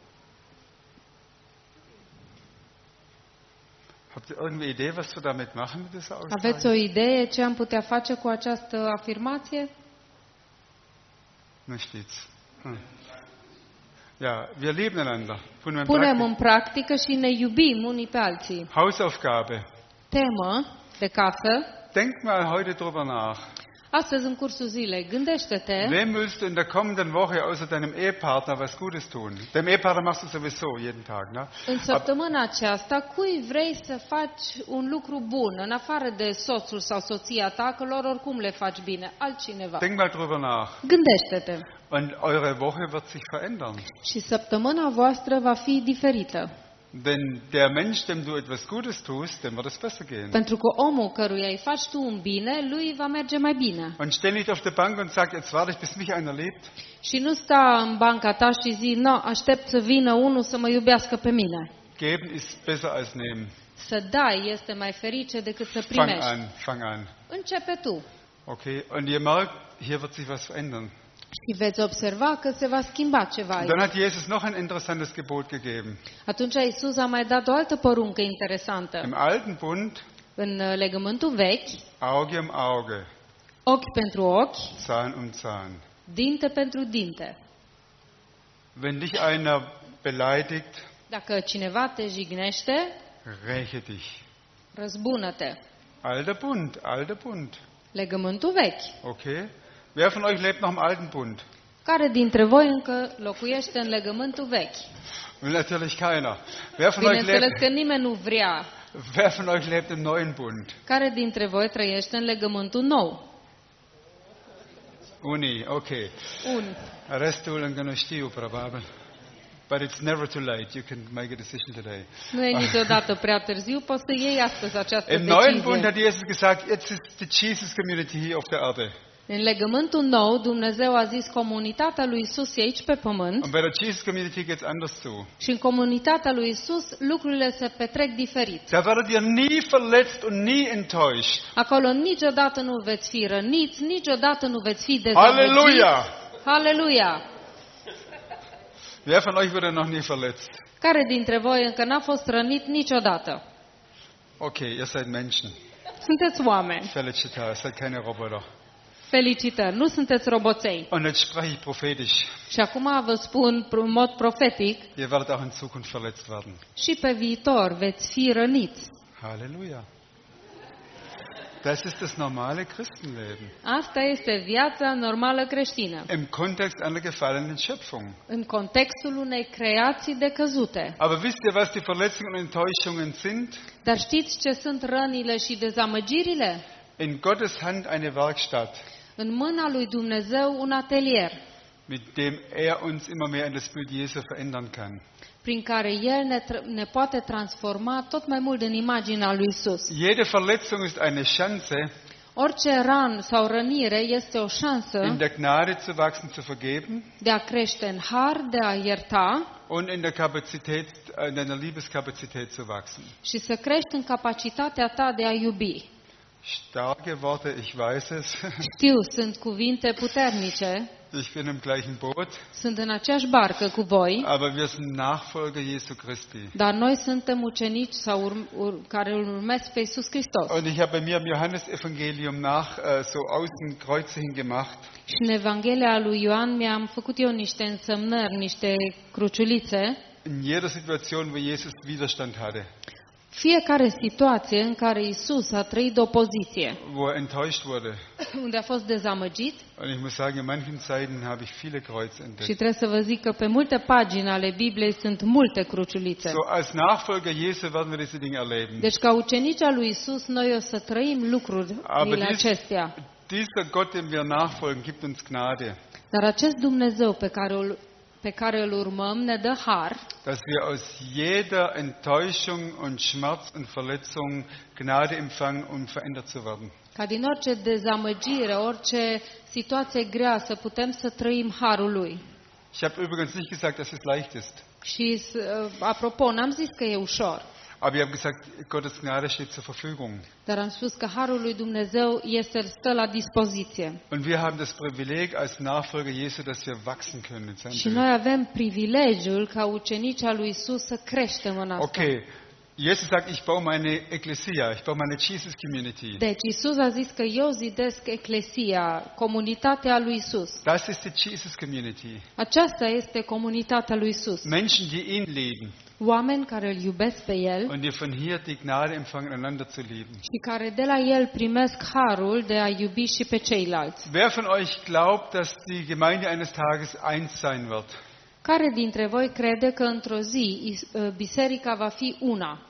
[SPEAKER 1] Habt ihr irgendeine Idee, was wir damit machen mit dieser
[SPEAKER 2] Aveți o
[SPEAKER 1] Aussage?
[SPEAKER 2] idee ce am putea face cu această afirmație?
[SPEAKER 1] Nu știți. Hm. Ja, wir lieben einander. Punem
[SPEAKER 2] Punem
[SPEAKER 1] practic.
[SPEAKER 2] în practică și ne iubim unii pe alții.
[SPEAKER 1] Hausaufgabe.
[SPEAKER 2] Temă de casă.
[SPEAKER 1] Denkt mal heute drüber nach.
[SPEAKER 2] Astăzi, în cursul zilei, gândește-te
[SPEAKER 1] wem willst du in der kommenden Woche außer deinem Ehepartner was Gutes tun? Dem Ehepartner machst du sowieso jeden Tag, ne?
[SPEAKER 2] în săptămâna aceasta, cui vrei să faci un lucru bun, în afară de soțul sau soția ta, că lor oricum le faci bine, altcineva.
[SPEAKER 1] Denk mal drüber nach.
[SPEAKER 2] Gândește-te.
[SPEAKER 1] Und eure Woche wird sich verändern.
[SPEAKER 2] Și săptămâna voastră va fi diferită.
[SPEAKER 1] Denn der Mensch, dem du etwas Gutes tust, dem wird es besser gehen.
[SPEAKER 2] Pentru că omul căruia îi faci tu un bine, lui va merge mai bine.
[SPEAKER 1] Und stell nicht auf der Bank und sag, jetzt warte ich, bis mich einer liebt.
[SPEAKER 2] Și nu sta în banca ta și zi, no, aștept să vină unul să mă iubească pe mine.
[SPEAKER 1] Geben ist besser als nehmen.
[SPEAKER 2] Să dai este mai ferice decât să
[SPEAKER 1] Fang
[SPEAKER 2] primești.
[SPEAKER 1] an, fang an.
[SPEAKER 2] Începe tu.
[SPEAKER 1] Okay, und ihr merkt, hier wird sich was verändern.
[SPEAKER 2] Și veți observa că se va schimba ceva aici.
[SPEAKER 1] Dann hat Jesus noch ein interessantes Gebot gegeben.
[SPEAKER 2] Atunci Iisus a mai dat o altă poruncă interesantă.
[SPEAKER 1] Im alten Bund,
[SPEAKER 2] În legământul vechi,
[SPEAKER 1] Auge um Auge,
[SPEAKER 2] ochi pentru ochi,
[SPEAKER 1] Zahn um Zahn.
[SPEAKER 2] dinte pentru dinte.
[SPEAKER 1] Wenn dich einer beleidigt,
[SPEAKER 2] Dacă cineva te jignește,
[SPEAKER 1] räche dich.
[SPEAKER 2] răzbună-te.
[SPEAKER 1] Alter Bund, alter Bund.
[SPEAKER 2] Legământul vechi.
[SPEAKER 1] Okay? Wer von euch lebt noch im alten Bund?
[SPEAKER 2] Care dintre voi încă locuiește în legământul vechi?
[SPEAKER 1] Will natürlich keiner. Wer von euch
[SPEAKER 2] Bineînțeles
[SPEAKER 1] lebt,
[SPEAKER 2] că nimeni nu vrea.
[SPEAKER 1] wer von euch lebt im neuen Bund?
[SPEAKER 2] Care dintre voi trăiește în legământul nou?
[SPEAKER 1] Uni, okay.
[SPEAKER 2] Un.
[SPEAKER 1] Restul încă nu știu, probabil. But it's never too late. You can make a decision today.
[SPEAKER 2] Nu e niciodată prea târziu, poți să iei astăzi această
[SPEAKER 1] Im neuen Bund
[SPEAKER 2] decizie.
[SPEAKER 1] hat Jesus gesagt, jetzt ist die Jesus Community hier auf der Erde.
[SPEAKER 2] În legământul nou, Dumnezeu a zis comunitatea lui Isus e aici pe pământ
[SPEAKER 1] Und bei der Jesus Community geht es anders zu.
[SPEAKER 2] și în comunitatea lui Isus lucrurile se petrec diferit.
[SPEAKER 1] Da werdet ihr nie verletzt und nie enttäuscht.
[SPEAKER 2] Acolo niciodată nu veți fi răniți, niciodată nu veți fi dezamăgiți.
[SPEAKER 1] Halleluja!
[SPEAKER 2] Halleluja!
[SPEAKER 1] Wer von euch wurde noch nie verletzt?
[SPEAKER 2] Care dintre voi încă n-a fost rănit niciodată?
[SPEAKER 1] Okay, ihr seid Menschen.
[SPEAKER 2] Sunteți oameni.
[SPEAKER 1] Felicitar, ihr seid keine Roboter.
[SPEAKER 2] Felicitări, nu sunteți roboței.
[SPEAKER 1] Und jetzt spreche ich prophetisch.
[SPEAKER 2] Și acum vă spun în mod profetic,
[SPEAKER 1] Ihr werdet auch in Zukunft verletzt werden.
[SPEAKER 2] și pe viitor veți fi răniți.
[SPEAKER 1] Halleluja. Das ist das normale Christenleben.
[SPEAKER 2] Asta este viața normală creștină,
[SPEAKER 1] Im Kontext einer gefallenen Schöpfung.
[SPEAKER 2] în contextul unei creații decăzute.
[SPEAKER 1] Aber wisst ihr, was die Verletzungen und Enttäuschungen sind?
[SPEAKER 2] Dar știți ce sunt rănile și dezamăgirile?
[SPEAKER 1] In Gottes Hand eine Werkstatt,
[SPEAKER 2] În mâna lui Dumnezeu un atelier,
[SPEAKER 1] mit dem er uns immer mehr in das Bild Jesu verändern kann.
[SPEAKER 2] prin care El ne, tr- ne poate transforma tot mai mult în imaginea lui Isus.
[SPEAKER 1] Jede Verletzung ist eine Chance,
[SPEAKER 2] Orice ran sau rănire este o șansă
[SPEAKER 1] in der Gnade zu wachsen, zu vergeben
[SPEAKER 2] de a crește în har, de a ierta
[SPEAKER 1] und in der Kapazität, in deiner Liebeskapazität zu wachsen.
[SPEAKER 2] și să crești în capacitatea ta de a iubi.
[SPEAKER 1] Starke Worte, ich weiß es.
[SPEAKER 2] Știu, sunt cuvinte puternice,
[SPEAKER 1] Ich bin im gleichen Boot,
[SPEAKER 2] sunt în aceeași barcă cu voi,
[SPEAKER 1] aber wir sind Nachfolger Jesu Christi.
[SPEAKER 2] dar noi suntem ucenici sau ur- ur- care îl urmesc pe Iisus Hristos.
[SPEAKER 1] Und ich habe bei mir im Johannesevangelium nach äh, so außen Kreuze hingemacht.
[SPEAKER 2] Și în Evanghelia lui Ioan mi-am făcut eu niște însemnări, niște cruciulițe.
[SPEAKER 1] In jeder Situation, wo Jesus Widerstand hatte,
[SPEAKER 2] Fiecare situație în care Iisus a trăit opoziție,
[SPEAKER 1] wo er enttäuscht wurde.
[SPEAKER 2] unde a fost dezamăgit,
[SPEAKER 1] Und ich muss sagen, in manchen Zeiten habe ich viele Kreuze
[SPEAKER 2] și
[SPEAKER 1] entdeckt.
[SPEAKER 2] trebuie să vă zic că pe multe pagini ale Bibliei sunt multe cruciulițe.
[SPEAKER 1] So, als Nachfolger Jesu werden wir diese Dinge erleben.
[SPEAKER 2] Deci ca ucenici al lui Iisus noi o să trăim lucrurile
[SPEAKER 1] Aber dies,
[SPEAKER 2] acestea.
[SPEAKER 1] dieser Gott, dem wir nachfolgen, gibt uns Gnade,
[SPEAKER 2] Dar acest Dumnezeu pe care, îl, pe care îl urmăm ne dă har
[SPEAKER 1] dass wir aus jeder Enttäuschung und Schmerz und Verletzung Gnade empfangen, um verändert zu werden.
[SPEAKER 2] ca din orice dezamăgire, orice situație grea să putem să trăim harul lui.
[SPEAKER 1] Ich habe übrigens nicht gesagt, dass es leicht ist.
[SPEAKER 2] Și, s- apropo, n-am zis că e ușor,
[SPEAKER 1] Aber ich habe gesagt, Gottes Gnade steht zur Verfügung.
[SPEAKER 2] dar am spus că harul lui Dumnezeu este stă la dispoziție.
[SPEAKER 1] Und wir haben das Privileg als Nachfolger Jesu, dass wir wachsen können in seinem
[SPEAKER 2] Și
[SPEAKER 1] Bild.
[SPEAKER 2] noi avem privilegiul ca ucenici al lui Isus să creștem în asta.
[SPEAKER 1] Okay, Jesus sagt, ich baue meine Ekklesia, ich baue meine Jesus Community.
[SPEAKER 2] Deci Isus a zis că eu zidesc eclesia, comunitatea lui Isus.
[SPEAKER 1] Das ist die Jesus Community.
[SPEAKER 2] Aceasta este comunitatea lui Isus.
[SPEAKER 1] Menschen, die ihn lieben,
[SPEAKER 2] oameni care îl iubesc pe El
[SPEAKER 1] und die von hier die Gnade empfangen, einander zu lieben.
[SPEAKER 2] și care de la El primesc harul de a iubi și pe ceilalți.
[SPEAKER 1] Wer von euch glaubt, dass die Gemeinde eines Tages eins sein wird?
[SPEAKER 2] Care dintre voi crede că într-o zi biserica va fi una?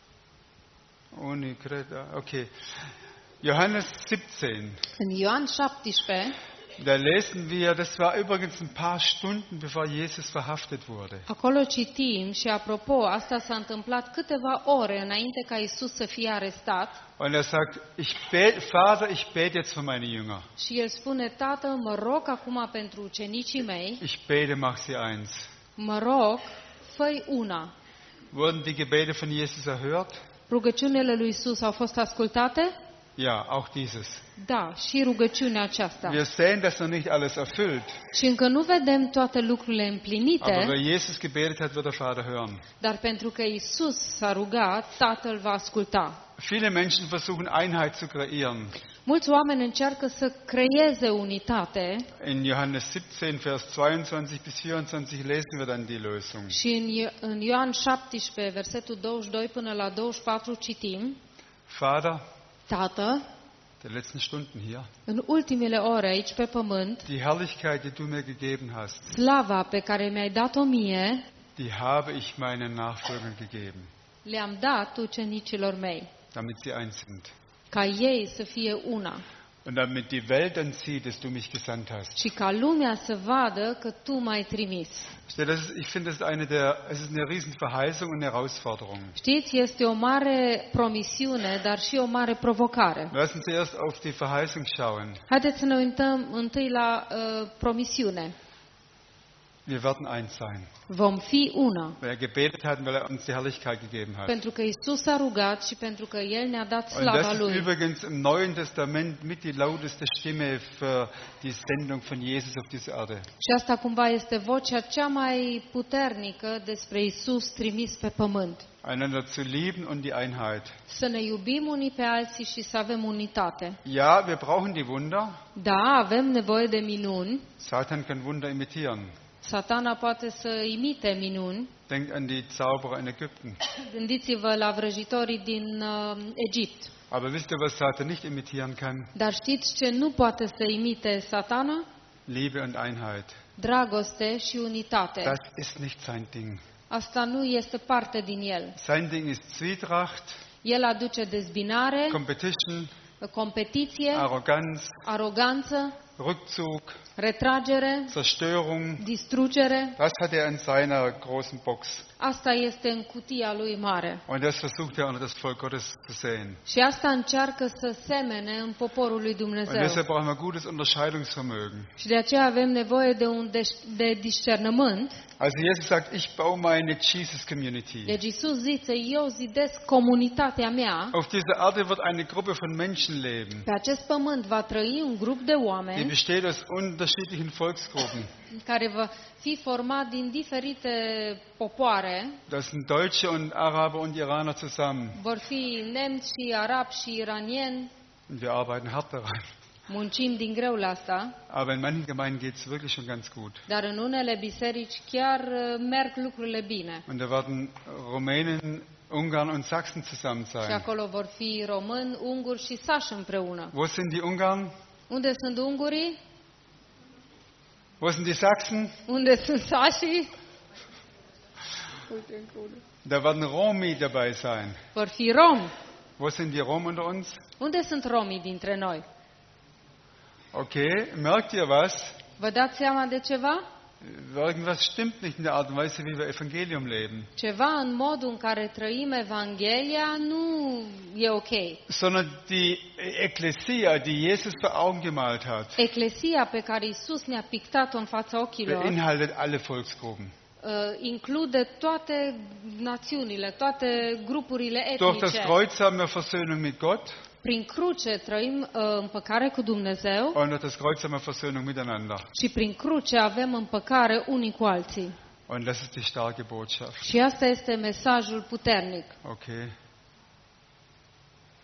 [SPEAKER 1] Ohne Kreta, okay. Johannes siebzehn.
[SPEAKER 2] În Ioan șaptesprezece,
[SPEAKER 1] Da lesen wir, das war übrigens ein paar Stunden, bevor Jesus verhaftet wurde.
[SPEAKER 2] acolo citim și apropo, asta s-a întâmplat câteva ore înainte ca Isus să fie arestat
[SPEAKER 1] Und er sagt, ich bete, Vater, ich bete jetzt für meine Jünger.
[SPEAKER 2] și El spune, Tată, mă rog acum pentru ucenicii mei,
[SPEAKER 1] Ich bete, mach sie eins.
[SPEAKER 2] mă rog, fă-i una.
[SPEAKER 1] Wurden die Gebete von Jesus erhört?
[SPEAKER 2] Rugăciunile lui Isus au fost ascultate?
[SPEAKER 1] Ja, auch dieses.
[SPEAKER 2] Da, și rugăciunea aceasta.
[SPEAKER 1] Wir sehen das noch nicht alles erfüllt.
[SPEAKER 2] Și încă nu vedem toate lucrurile
[SPEAKER 1] Aber
[SPEAKER 2] împlinite,
[SPEAKER 1] wer Jesus gebetet hat, wird der Vater hören.
[SPEAKER 2] dar pentru că Isus s-a rugat, Tatăl va asculta.
[SPEAKER 1] Viele Menschen versuchen Einheit zu kreieren.
[SPEAKER 2] Mulți oameni încearcă să creeze unitate
[SPEAKER 1] In Johannes siebzehn, Vers zweiundzwanzig bis vierundzwanzig lesen wir dann die Lösung.
[SPEAKER 2] și în Io- în Ioan șaptesprezece, versetul douăzeci și doi până la douăzeci și patru citim,
[SPEAKER 1] Vater,
[SPEAKER 2] Tată,
[SPEAKER 1] der letzten Stunden hier,
[SPEAKER 2] în ultimele ore aici pe pământ,
[SPEAKER 1] die Herrlichkeit, die du mir gegeben hast,
[SPEAKER 2] slava pe care mi-ai dat-o mie,
[SPEAKER 1] die habe ich meinen Nachfolgern gegeben,
[SPEAKER 2] le-am dat ucenicilor mei,
[SPEAKER 1] damit sie eins sind.
[SPEAKER 2] ca ei să fie una.
[SPEAKER 1] Und damit die Welt dann sieht, dass du mich gesandt hast.
[SPEAKER 2] Și ca lumea să vadă că tu m-ai trimis.
[SPEAKER 1] Das ist, ich finde, das ist eine der, es ist eine riesen Verheißung und eine Herausforderung.
[SPEAKER 2] Știți, este o mare promisiune, dar și o mare provocare.
[SPEAKER 1] Lass uns erst auf die Verheißung schauen.
[SPEAKER 2] Haideți să ne uităm întâi la uh, promisiune.
[SPEAKER 1] Wir werden eins sein.
[SPEAKER 2] Vom fi una.
[SPEAKER 1] Weil er gebetet hat und weil er uns die Herrlichkeit gegeben hat.
[SPEAKER 2] Pentru că Isus a rugat și pentru că El ne-a dat
[SPEAKER 1] Und das
[SPEAKER 2] slava
[SPEAKER 1] ist
[SPEAKER 2] Lui.
[SPEAKER 1] übrigens im Neuen Testament mit die lauteste Stimme für die Sendung von Jesus auf diese Erde.
[SPEAKER 2] Și asta cumva este vocea cea mai puternică despre Isus trimis pe pământ.
[SPEAKER 1] Einander zu lieben und die Einheit.
[SPEAKER 2] Să ne iubim unii pe alții și să avem unitate.
[SPEAKER 1] Ja, wir brauchen die Wunder.
[SPEAKER 2] Da, avem nevoie de minuni.
[SPEAKER 1] Satan kann Wunder imitieren.
[SPEAKER 2] Satana poate să imite minuni.
[SPEAKER 1] Denkt an die Zauberer in Ägypten.
[SPEAKER 2] Gândiți-vă la vrăjitorii din uh, Egipt.
[SPEAKER 1] Aber wisst ihr, was Satan nicht imitieren kann?
[SPEAKER 2] Dar știți ce nu poate să imite Satana?
[SPEAKER 1] Liebe und Einheit.
[SPEAKER 2] Dragoste și unitate.
[SPEAKER 1] Das ist nicht sein Ding.
[SPEAKER 2] Asta nu este parte din el.
[SPEAKER 1] Sein Ding ist Zwietracht,
[SPEAKER 2] El aduce dezbinare,
[SPEAKER 1] Competition,
[SPEAKER 2] competiție,
[SPEAKER 1] Arroganz,
[SPEAKER 2] aroganță,
[SPEAKER 1] Rückzug,
[SPEAKER 2] retragere,
[SPEAKER 1] Zerstörung.
[SPEAKER 2] distrugere.
[SPEAKER 1] Das hat er in seiner großen Box.
[SPEAKER 2] Asta este în cutia lui mare.
[SPEAKER 1] Und das versucht er unter das Volk Gottes zu sehen.
[SPEAKER 2] Și asta încearcă să semene în poporul lui
[SPEAKER 1] Und
[SPEAKER 2] Dumnezeu.
[SPEAKER 1] deshalb brauchen wir gutes Unterscheidungsvermögen.
[SPEAKER 2] Și de aceea avem nevoie de un deș- de discernământ.
[SPEAKER 1] Also Jesus sagt, ich baue meine Jesus Community.
[SPEAKER 2] Deci Iisus zice, eu zidesc comunitatea mea.
[SPEAKER 1] Auf dieser Erde wird eine Gruppe von Menschen leben.
[SPEAKER 2] Pe acest pământ va trăi un grup de
[SPEAKER 1] Die
[SPEAKER 2] oameni
[SPEAKER 1] besteht aus unterschiedlichen Volksgruppen.
[SPEAKER 2] care va fi format din diferite popoare.
[SPEAKER 1] Das sind Deutsche und Araber und Iraner zusammen.
[SPEAKER 2] Vor fi nemți și arabi și iranieni.
[SPEAKER 1] Und wir arbeiten hart daran.
[SPEAKER 2] Muncim din greu la asta.
[SPEAKER 1] Aber in manchen Gemeinden geht es wirklich schon ganz gut.
[SPEAKER 2] Dar în unele biserici chiar uh, merg lucrurile bine.
[SPEAKER 1] Und da werden Rumänen, Ungarn und Sachsen zusammen
[SPEAKER 2] Și
[SPEAKER 1] sein.
[SPEAKER 2] acolo vor fi români, unguri și sași împreună.
[SPEAKER 1] Wo sind die Ungarn?
[SPEAKER 2] Unde sunt ungurii?
[SPEAKER 1] Wo sind die Sachsen?
[SPEAKER 2] Unde sunt sașii?
[SPEAKER 1] Da werden Romi dabei sein.
[SPEAKER 2] Vor fi romi.
[SPEAKER 1] Wo sind die Rom unter uns?
[SPEAKER 2] Unde sunt romii dintre noi?
[SPEAKER 1] Okay, merkt ihr was?
[SPEAKER 2] Vă dați seama de ceva?
[SPEAKER 1] Irgendwas stimmt nicht in der Art und Weise, wie wir Evangelium leben.
[SPEAKER 2] Ceva în modul în care trăim Evanghelia nu e ok.
[SPEAKER 1] Sondern die Ekklesia, die Jesus vor Augen gemalt hat,
[SPEAKER 2] Eclesia pe care Isus ne-a pictat-o în fața ochilor
[SPEAKER 1] beinhaltet alle Volksgruppen.
[SPEAKER 2] uh, include toate națiunile, toate grupurile
[SPEAKER 1] Durch das
[SPEAKER 2] etnice.
[SPEAKER 1] Kreuz haben wir Versöhnung mit Gott
[SPEAKER 2] Prin cruce trăim uh, împăcare cu Dumnezeu
[SPEAKER 1] und durch das Kreuz haben wir Versöhnung miteinander.
[SPEAKER 2] și prin cruce avem împăcare unii cu alții.
[SPEAKER 1] Und das ist die starke Botschaft.
[SPEAKER 2] Și asta este mesajul puternic.
[SPEAKER 1] Okay.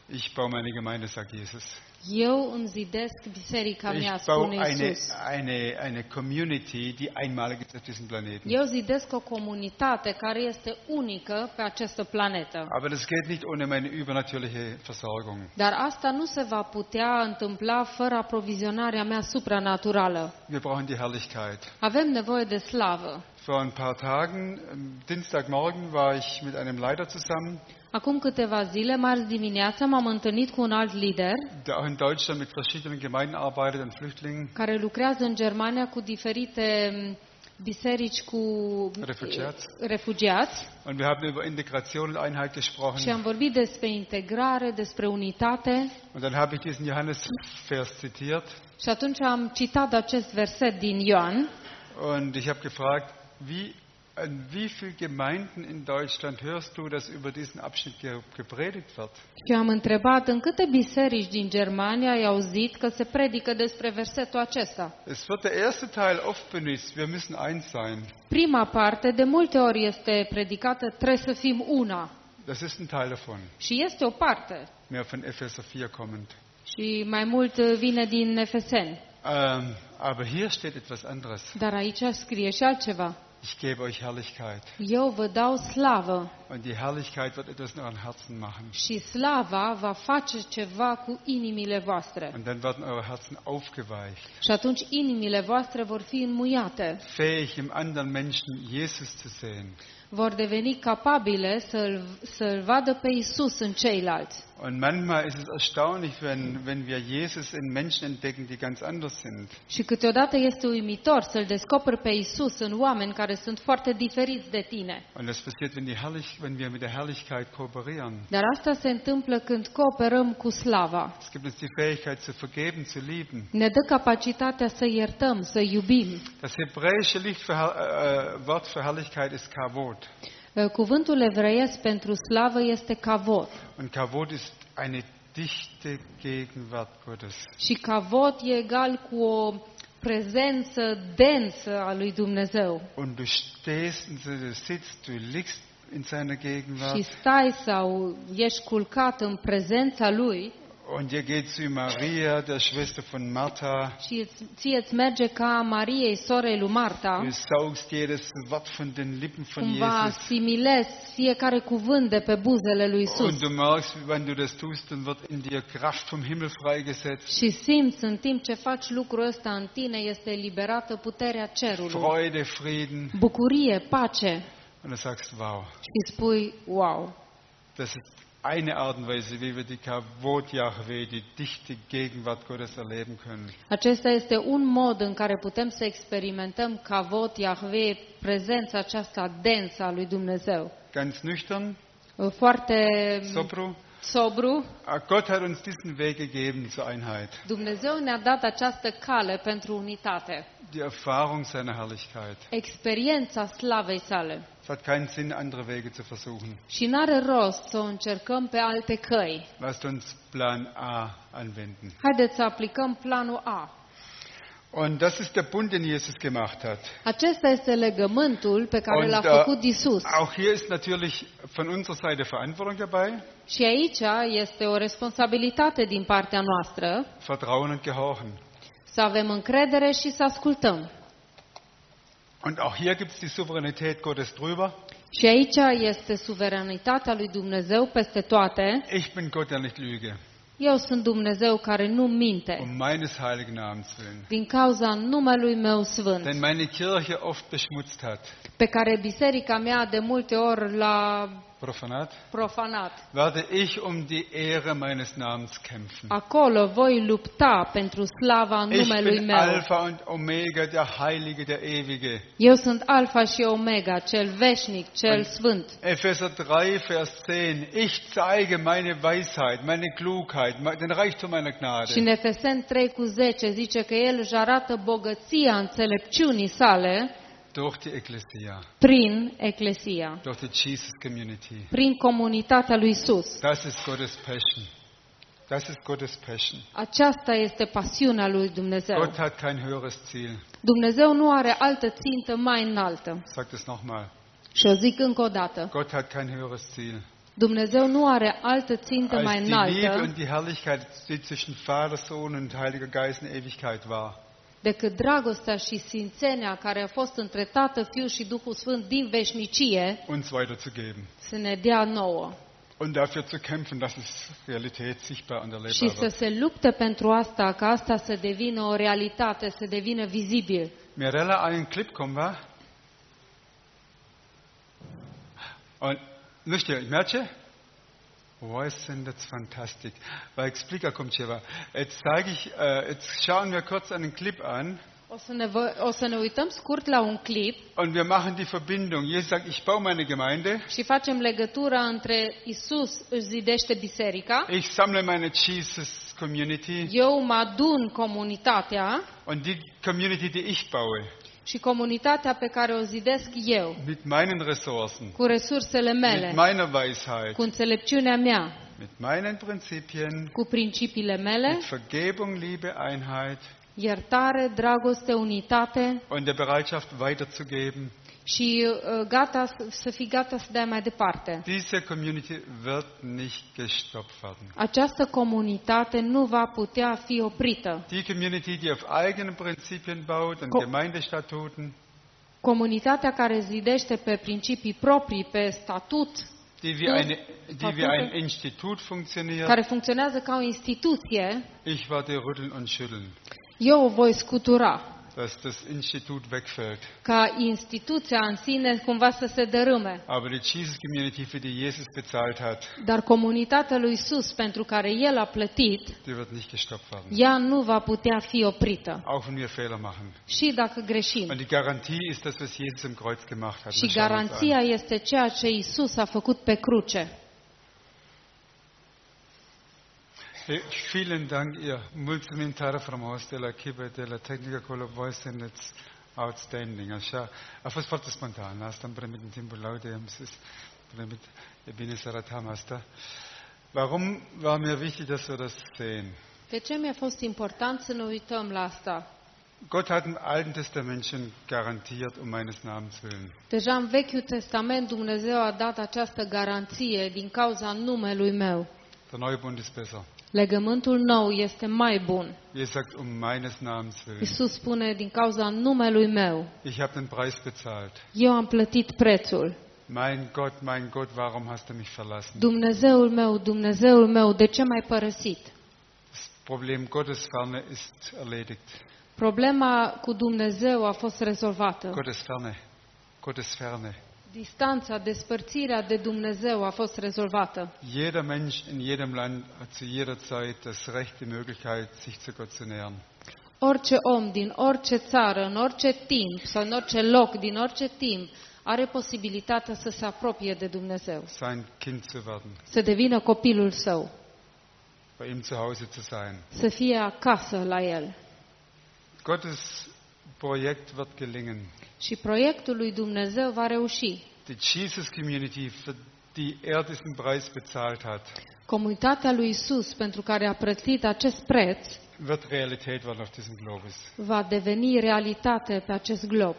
[SPEAKER 1] Ich baue meine Gemeinde, sagt Jesus.
[SPEAKER 2] Eu îmi zidesc biserica mea,
[SPEAKER 1] Ich baue
[SPEAKER 2] spune
[SPEAKER 1] eine,
[SPEAKER 2] Iisus.
[SPEAKER 1] eine, eine Community, die einmalig ist auf diesem Planeten.
[SPEAKER 2] Eu zidesc o comunitate care este unică pe această planetă.
[SPEAKER 1] Aber das geht nicht ohne meine übernatürliche Versorgung.
[SPEAKER 2] Dar asta nu se va putea întâmpla fără aprovizionarea mea supranaturală.
[SPEAKER 1] Wir brauchen die Herrlichkeit.
[SPEAKER 2] Avem nevoie de slavă.
[SPEAKER 1] Vor ein paar Tagen, am Dienstagmorgen, war ich mit einem Leiter zusammen,
[SPEAKER 2] Acum câteva zile, marți dimineața, m-am întâlnit cu un alt lider
[SPEAKER 1] der auch in Deutschland mit verschiedenen Gemeinden arbeitet und Flüchtlingen.
[SPEAKER 2] care lucrează în Germania cu diferite m, biserici cu
[SPEAKER 1] Refugiați.
[SPEAKER 2] eh, refugiați
[SPEAKER 1] Und wir haben über Integration und Einheit
[SPEAKER 2] și
[SPEAKER 1] gesprochen.
[SPEAKER 2] am vorbit despre integrare, despre unitate
[SPEAKER 1] Und dann habe ich diesen Johannes-Vers zitiert
[SPEAKER 2] și atunci am citat acest verset din Ioan
[SPEAKER 1] und ich habe gefragt, wie, in wie viele Gemeinden in Deutschland hörst du, dass über diesen Abschnitt ge- gepredigt wird?
[SPEAKER 2] și am întrebat în câte biserici din Germania ai auzit că se predică despre versetul acesta.
[SPEAKER 1] Es wird der erste Teil oft benutzt, wir müssen eins sein.
[SPEAKER 2] Prima parte de multe ori este predicată, trebuie să fim una.
[SPEAKER 1] Das ist ein Teil davon,
[SPEAKER 2] Și este o parte.
[SPEAKER 1] mehr von Epheser vier kommend.
[SPEAKER 2] Și mai mult vine din Efeseni.
[SPEAKER 1] Ähm, aber hier steht etwas anderes.
[SPEAKER 2] Dar aici scrie și altceva.
[SPEAKER 1] Ich gebe euch Herrlichkeit.
[SPEAKER 2] Eu vă dau slavă
[SPEAKER 1] Und die Herrlichkeit wird etwas in euren Herzen machen.
[SPEAKER 2] și slava va face ceva cu inimile voastre.
[SPEAKER 1] Und dann werden eure Herzen aufgeweicht,
[SPEAKER 2] Și atunci inimile voastre vor fi înmuiate,
[SPEAKER 1] fähig im anderen Menschen Jesus zu sehen.
[SPEAKER 2] vor deveni capabile să-l, să-l vadă pe Isus în ceilalți.
[SPEAKER 1] Und manchmal ist es erstaunlich, wenn, wenn wir Jesus in Menschen entdecken, die ganz anders sind.
[SPEAKER 2] Și câteodată este uimitor să-l descoperi pe Isus în oameni care sunt foarte diferiți de tine.
[SPEAKER 1] Und das passiert, wenn, die Herrlich, wenn wir mit der Herrlichkeit kooperieren.
[SPEAKER 2] Dar asta se întâmplă când cooperăm cu slava.
[SPEAKER 1] Es gibt uns die Fähigkeit zu vergeben, zu lieben.
[SPEAKER 2] Ne dă capacitatea să iertăm, să iubim.
[SPEAKER 1] Das hebräische Licht für, Herr- äh, Wort für Herrlichkeit ist Kavod.
[SPEAKER 2] Cuvântul evreiesc pentru slavă este kavod.
[SPEAKER 1] Und Kavod ist eine dichte Gegenwart Gottes.
[SPEAKER 2] Și kavod e egal cu o prezență densă a lui Dumnezeu.
[SPEAKER 1] Und du stehst, und du sitzt, du liegst in seiner
[SPEAKER 2] Și
[SPEAKER 1] Gegenwart.
[SPEAKER 2] stai sau ești culcat în prezența lui
[SPEAKER 1] Und ihr geht zu Maria, der Schwester von Martha.
[SPEAKER 2] și îți- ție îți merge ca Mariei, sorei lui Marta,
[SPEAKER 1] Du saugst jedes Wort von den Lippen von
[SPEAKER 2] cumva
[SPEAKER 1] Jesus.
[SPEAKER 2] asimilezi fiecare cuvânt de pe buzele lui Isus.
[SPEAKER 1] Und du merkst, wenn du das tust, dann wird in dir Kraft vom Himmel freigesetzt.
[SPEAKER 2] Și simți în timp ce faci lucrul ăsta în tine este eliberată puterea cerului.
[SPEAKER 1] Freude, Frieden.
[SPEAKER 2] Bucurie, pace.
[SPEAKER 1] Und du sagst, wow.
[SPEAKER 2] Și spui, wow.
[SPEAKER 1] Das ist eine Art und Weise, wie wir die Kavod Yahweh, die dichte Gegenwart Gottes erleben können.
[SPEAKER 2] Acesta este un mod în care putem să experimentăm Kavod Yahweh, prezența aceasta densă a lui Dumnezeu.
[SPEAKER 1] Ganz nüchtern,
[SPEAKER 2] Foarte
[SPEAKER 1] sobru.
[SPEAKER 2] sobru.
[SPEAKER 1] Gott hat uns diesen Weg gegeben zur Einheit.
[SPEAKER 2] Dumnezeu ne-a dat această cale pentru unitate.
[SPEAKER 1] Die Erfahrung seiner Herrlichkeit.
[SPEAKER 2] Experiența slavei sale.
[SPEAKER 1] Es hat keinen Sinn, andere Wege zu versuchen.
[SPEAKER 2] Și n-are rost să o încercăm pe alte căi.
[SPEAKER 1] Lasst uns Plan A anwenden.
[SPEAKER 2] Haideți să aplicăm planul A.
[SPEAKER 1] Und das ist der Bund, den Jesus gemacht hat.
[SPEAKER 2] Acesta este legământul pe care
[SPEAKER 1] Und
[SPEAKER 2] l-a
[SPEAKER 1] äh,
[SPEAKER 2] făcut Isus.
[SPEAKER 1] auch hier ist natürlich von unserer Seite Verantwortung dabei,
[SPEAKER 2] Și aici este o responsabilitate din partea noastră
[SPEAKER 1] Vertrauen und Gehorchen.
[SPEAKER 2] să avem încredere și să ascultăm.
[SPEAKER 1] Und auch hier gibt es die Souveränität Gottes drüber.
[SPEAKER 2] Și aici este suveranitatea lui Dumnezeu peste toate.
[SPEAKER 1] Ich bin Gott, der nicht lüge,
[SPEAKER 2] Eu sunt Dumnezeu care nu minte,
[SPEAKER 1] um meines heiligen Namens willen.
[SPEAKER 2] din cauza numelui meu sfânt,
[SPEAKER 1] Den meine Kirche oft beschmutzt hat,
[SPEAKER 2] pe care biserica mea de multe ori l-a
[SPEAKER 1] profanat,
[SPEAKER 2] profanat.
[SPEAKER 1] werde ich um die Ehre meines Namens kämpfen.
[SPEAKER 2] Acolo voi lupta pentru slava
[SPEAKER 1] Ich
[SPEAKER 2] numelui
[SPEAKER 1] bin
[SPEAKER 2] meu.
[SPEAKER 1] Alpha und Omega, der Heilige, der Ewige.
[SPEAKER 2] Eu sunt Alfa și Omega, cel veșnic, cel sfânt.
[SPEAKER 1] Epheser drei, Vers zehn. Ich zeige meine Weisheit, meine Klugheit, me- den Reichtum meiner
[SPEAKER 2] Și
[SPEAKER 1] Gnade.
[SPEAKER 2] în Efeseni trei cu zece zice că El își arată bogăția înțelepciunii sale
[SPEAKER 1] Durch die Ekklesia,
[SPEAKER 2] prin Eclesia,
[SPEAKER 1] durch die Jesus Community.
[SPEAKER 2] prin comunitatea lui Isus.
[SPEAKER 1] Das ist Gottes Passion. Das ist Gottes Passion.
[SPEAKER 2] Aceasta este pasiunea lui Dumnezeu.
[SPEAKER 1] Gott hat kein höheres Ziel.
[SPEAKER 2] Dumnezeu nu are altă țintă mai înaltă.
[SPEAKER 1] Ich sage das nochmal.
[SPEAKER 2] Și o zic încă o dată.
[SPEAKER 1] Gott hat kein höheres Ziel.
[SPEAKER 2] Dumnezeu nu are altă țintă mai
[SPEAKER 1] als die Liebe
[SPEAKER 2] înaltă
[SPEAKER 1] und die Herrlichkeit, die zwischen Vater, Sohn und Heiliger Geist in Ewigkeit war.
[SPEAKER 2] decât dragostea și sfințenia care a fost între Tatăl, Fiul și Duhul Sfânt din veșnicie
[SPEAKER 1] Uns weiterzugeben.
[SPEAKER 2] să ne dea nouă.
[SPEAKER 1] Und dafür zu kämpfen, dass es Realität sichtbar und erlebbar
[SPEAKER 2] Și să
[SPEAKER 1] wird.
[SPEAKER 2] se lupte pentru asta, ca asta să devină o realitate, să devină vizibil.
[SPEAKER 1] Mirella, einen Clip kommen wir. Und nicht ihr, merke? Oh, ist denn das fantastisch. Weil Explica kommt hier. Jetzt zeige ich, äh, jetzt schauen wir kurz einen Clip an.
[SPEAKER 2] O să, ne vă, o să ne uităm scurt la un clip
[SPEAKER 1] Und wir machen die Verbindung. Jesus sagt, ich baue meine Gemeinde.
[SPEAKER 2] și facem legătura între Isus își zidește biserica,
[SPEAKER 1] Ich sammle meine Jesus Community.
[SPEAKER 2] eu mă adun comunitatea
[SPEAKER 1] Und die Community, die ich baue,
[SPEAKER 2] și comunitatea pe care o zidesc eu,
[SPEAKER 1] mit meinen Ressourcen,
[SPEAKER 2] cu resursele
[SPEAKER 1] mit
[SPEAKER 2] mele,
[SPEAKER 1] meiner Weisheit,
[SPEAKER 2] cu înțelepciunea mea,
[SPEAKER 1] mit meinen Prinzipien,
[SPEAKER 2] cu principiile mele,
[SPEAKER 1] mit Vergebung, Liebe, Einheit
[SPEAKER 2] iertare, dragoste, unitate
[SPEAKER 1] und der Bereitschaft weiterzugeben.
[SPEAKER 2] și uh, gata să- să fii gata să dai mai departe.
[SPEAKER 1] Diese Community wird nicht gestoppt werden.
[SPEAKER 2] Această comunitate nu va putea fi oprită.
[SPEAKER 1] Die Community, die auf eigenen Prinzipien baut und
[SPEAKER 2] Ko-
[SPEAKER 1] Gemeindestatuten,
[SPEAKER 2] Comunitatea care zidește pe principii proprii, pe statut,
[SPEAKER 1] die wie, eine, die wie ein Institut funktioniert,
[SPEAKER 2] care funcționează ca o instituție,
[SPEAKER 1] ich werde rütteln und schütteln,
[SPEAKER 2] eu o voi scutura,
[SPEAKER 1] dass das Institut wegfällt.
[SPEAKER 2] ca instituția în sine cumva să se dărâme.
[SPEAKER 1] Aber die Jesus Community, für die Jesus bezahlt hat,
[SPEAKER 2] Dar comunitatea lui Isus, pentru care El a plătit,
[SPEAKER 1] die wird nicht gestoppt werden.
[SPEAKER 2] ea nu va putea fi oprită.
[SPEAKER 1] Auch wenn wir Fehler machen.
[SPEAKER 2] Și dacă greșim.
[SPEAKER 1] Und die Garantie ist das, was Jesus im Kreuz gemacht hat.
[SPEAKER 2] Și
[SPEAKER 1] Wir schauen uns an.
[SPEAKER 2] garanția este ceea ce Isus a făcut pe cruce.
[SPEAKER 1] Hey, vielen Dank, ihr Multimentare from Haus de la Kibe de la Tecnica con la voce and it's outstanding. Așa, a fost foarte spontan. Asta îmi permit în timpul laudei, am zis, permit, e bine să arătăm asta. Warum war mir wichtig, dass wir das sehen?
[SPEAKER 2] De ce mi-a fost important să ne uităm la asta?
[SPEAKER 1] Gott hat im Alten Testament schon garantiert, um meines Namens willen.
[SPEAKER 2] Deja în Vechiul Testament Dumnezeu a dat această garanție din cauza numelui meu.
[SPEAKER 1] Der neue Bund ist besser.
[SPEAKER 2] Legământul nou este mai bun.
[SPEAKER 1] Jesus sagt, um meines Namens willen.
[SPEAKER 2] Isus spune din cauza numelui meu.
[SPEAKER 1] Ich habe den Preis bezahlt.
[SPEAKER 2] Eu am plătit prețul.
[SPEAKER 1] Mein Gott, mein Gott, warum hast du mich verlassen?
[SPEAKER 2] Dumnezeul meu, Dumnezeul meu, de ce m-ai părăsit?
[SPEAKER 1] Das Problem Gottesferne ist erledigt.
[SPEAKER 2] Problema cu Dumnezeu a fost rezolvată.
[SPEAKER 1] Gottesferne. Gottesferne.
[SPEAKER 2] Distanța, despărțirea de Dumnezeu a fost rezolvată.
[SPEAKER 1] Jeder Mensch in jedem Land hat zu jeder Zeit das Recht, die Möglichkeit, sich zu Gott zu nähern.
[SPEAKER 2] Orice om din orice țară, în orice timp sau în orice loc, din orice timp, are posibilitatea să se apropie de Dumnezeu,
[SPEAKER 1] Sein Kind zu werden,
[SPEAKER 2] să devină copilul său,
[SPEAKER 1] bei ihm zu Hause zu sein.
[SPEAKER 2] să fie acasă la el.
[SPEAKER 1] Gottes Projekt wird gelingen.
[SPEAKER 2] Și proiectul lui Dumnezeu va reuși.
[SPEAKER 1] Die Jesus Community, für die er diesen Preis bezahlt hat,
[SPEAKER 2] Comunitatea lui Isus, pentru care a plătit acest preț,
[SPEAKER 1] wird Realität werden auf diesem Globus.
[SPEAKER 2] va deveni realitate pe acest glob.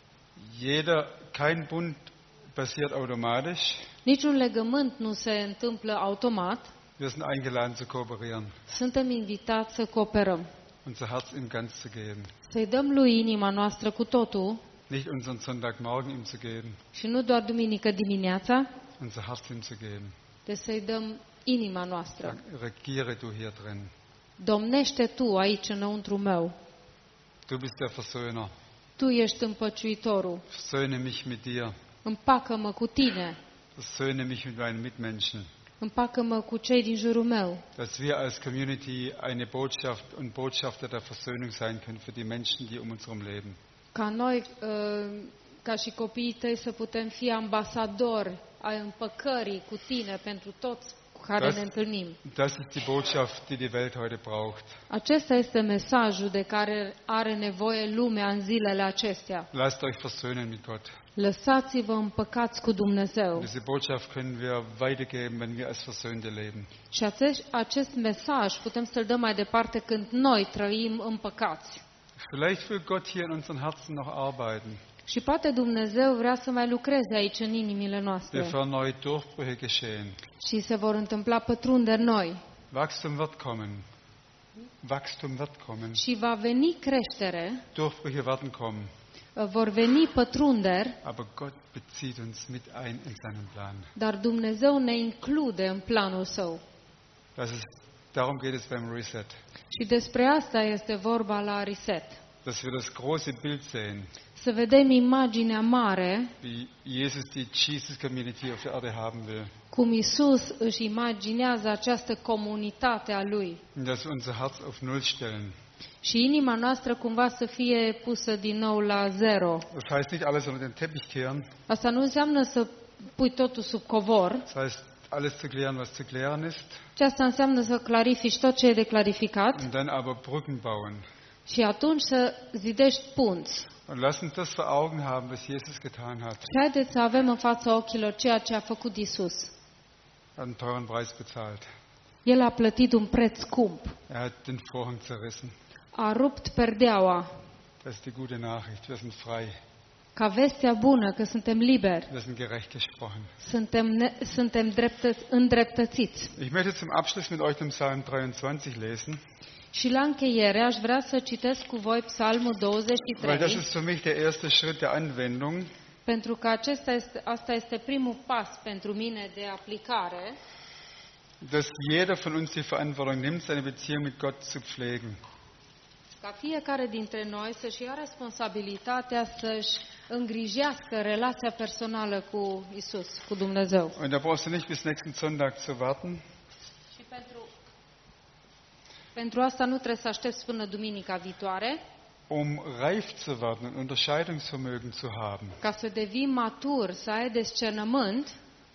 [SPEAKER 1] Jeder, kein Bund passiert automatisch.
[SPEAKER 2] Niciun legământ nu se întâmplă automat.
[SPEAKER 1] Wir sind eingeladen zu kooperieren,
[SPEAKER 2] Suntem invitați să cooperăm,
[SPEAKER 1] unser Herz ihm ganz zu geben.
[SPEAKER 2] să-i dăm lui inima noastră cu totul
[SPEAKER 1] Nicht unseren Sonntagmorgen ihm zu geben,
[SPEAKER 2] și nu doar duminică dimineața,
[SPEAKER 1] unser Herz ihm zu geben.
[SPEAKER 2] de să-i dăm inima noastră.
[SPEAKER 1] Sag, regiere du hier drin.
[SPEAKER 2] Domnește tu aici înăuntru meu.
[SPEAKER 1] Du bist der Versöhner.
[SPEAKER 2] Tu ești împăciuitorul.
[SPEAKER 1] Versöhne mich mit dir.
[SPEAKER 2] Împacă-mă cu tine.
[SPEAKER 1] Versöhne mich mit meinen Mitmenschen.
[SPEAKER 2] Împacă-mă cu cei din jurul meu.
[SPEAKER 1] Dass wir als Community eine Botschaft und Botschafter der Versöhnung sein können für die Menschen, die um uns herum leben.
[SPEAKER 2] Ca noi, uh, ca și copiii tăi, să putem fi ambasadori ai împăcării cu tine pentru toți cu care
[SPEAKER 1] Das-
[SPEAKER 2] ne întâlnim.
[SPEAKER 1] Das ist die Botschaft, die die Welt heute braucht.
[SPEAKER 2] Acesta este mesajul de care are nevoie lumea în zilele acestea.
[SPEAKER 1] Lasst euch versöhnen mit Gott.
[SPEAKER 2] Lăsați-vă împăcați cu Dumnezeu.
[SPEAKER 1] Diese Botschaft können wir weitergeben, wenn wir als Versöhnte leben.
[SPEAKER 2] Și acest, acest mesaj putem să-l dăm mai departe când noi trăim împăcați.
[SPEAKER 1] Vielleicht will Gott hier in unseren Herzen noch arbeiten.
[SPEAKER 2] Și poate Dumnezeu vrea să mai lucreze aici în inimile
[SPEAKER 1] Wir
[SPEAKER 2] noastre
[SPEAKER 1] werden neue Durchbrüche geschehen.
[SPEAKER 2] și se vor întâmpla pătrunderi noi
[SPEAKER 1] Wachstum wird kommen. Wachstum wird kommen.
[SPEAKER 2] și va veni creștere,
[SPEAKER 1] Durchbrüche werden kommen.
[SPEAKER 2] vor veni pătrunderi,
[SPEAKER 1] Aber Gott bezieht uns mit ein in seinen Plan.
[SPEAKER 2] dar Dumnezeu ne include în planul Său.
[SPEAKER 1] Das ist, darum geht es beim Reset.
[SPEAKER 2] Și despre asta este vorba la Reset.
[SPEAKER 1] Dass wir das große Bild sehen,
[SPEAKER 2] Să vedem imaginea mare,
[SPEAKER 1] wie Jesus die Jesus Community auf der Erde haben will.
[SPEAKER 2] cum Isus își imaginează această comunitate a Lui.
[SPEAKER 1] Und dass wir unser Herz auf Null stellen.
[SPEAKER 2] Și inima noastră cumva să fie pusă din nou la zero.
[SPEAKER 1] Das heißt nicht alles unter den Teppich kehren.
[SPEAKER 2] Asta nu înseamnă să pui totul sub covor,
[SPEAKER 1] Das heißt, alles zu klären, was zu klären ist.
[SPEAKER 2] ci asta înseamnă să clarifici tot ce e de clarificat
[SPEAKER 1] Und dann aber Brücken bauen.
[SPEAKER 2] și atunci să zidești punți.
[SPEAKER 1] Und lass uns das vor Augen haben, was Jesus getan hat.
[SPEAKER 2] Și haideți să avem în fața ochilor ceea ce a făcut Isus.
[SPEAKER 1] Er hat einen teuren Preis bezahlt.
[SPEAKER 2] El a plătit un preț scump.
[SPEAKER 1] Er hat den Vorhang zerrissen.
[SPEAKER 2] A rupt perdeaua
[SPEAKER 1] Das ist die gute Nachricht. Wir sind frei.
[SPEAKER 2] ca vestea bună că suntem liberi,
[SPEAKER 1] Wir sind gerecht gesprochen.
[SPEAKER 2] suntem, ne- suntem dreptă, îndreptățiți.
[SPEAKER 1] Ich möchte zum Abschluss mit euch den Psalm dreiundzwanzig lesen,
[SPEAKER 2] Și la încheiere aș vrea să citesc cu voi Psalmul douăzeci și
[SPEAKER 1] weil das
[SPEAKER 2] trei,
[SPEAKER 1] ist für mich der erste Schritt der Anwendung.
[SPEAKER 2] pentru că acesta este, asta este primul pas pentru mine de aplicare,
[SPEAKER 1] Dass jeder von uns die Verantwortung nimmt, seine Beziehung mit Gott zu pflegen.
[SPEAKER 2] ca fiecare dintre noi să-și ia responsabilitatea să-și îngrijească relația personală cu Isus, cu Dumnezeu.
[SPEAKER 1] Und da brauchst du nicht bis nächsten Sonntag zu warten.
[SPEAKER 2] Și pentru, pentru asta nu trebuie să aștepți până duminica viitoare,
[SPEAKER 1] Um reif zu werden und Unterscheidungsvermögen zu haben,
[SPEAKER 2] ca să devii matur, să ai discernământ,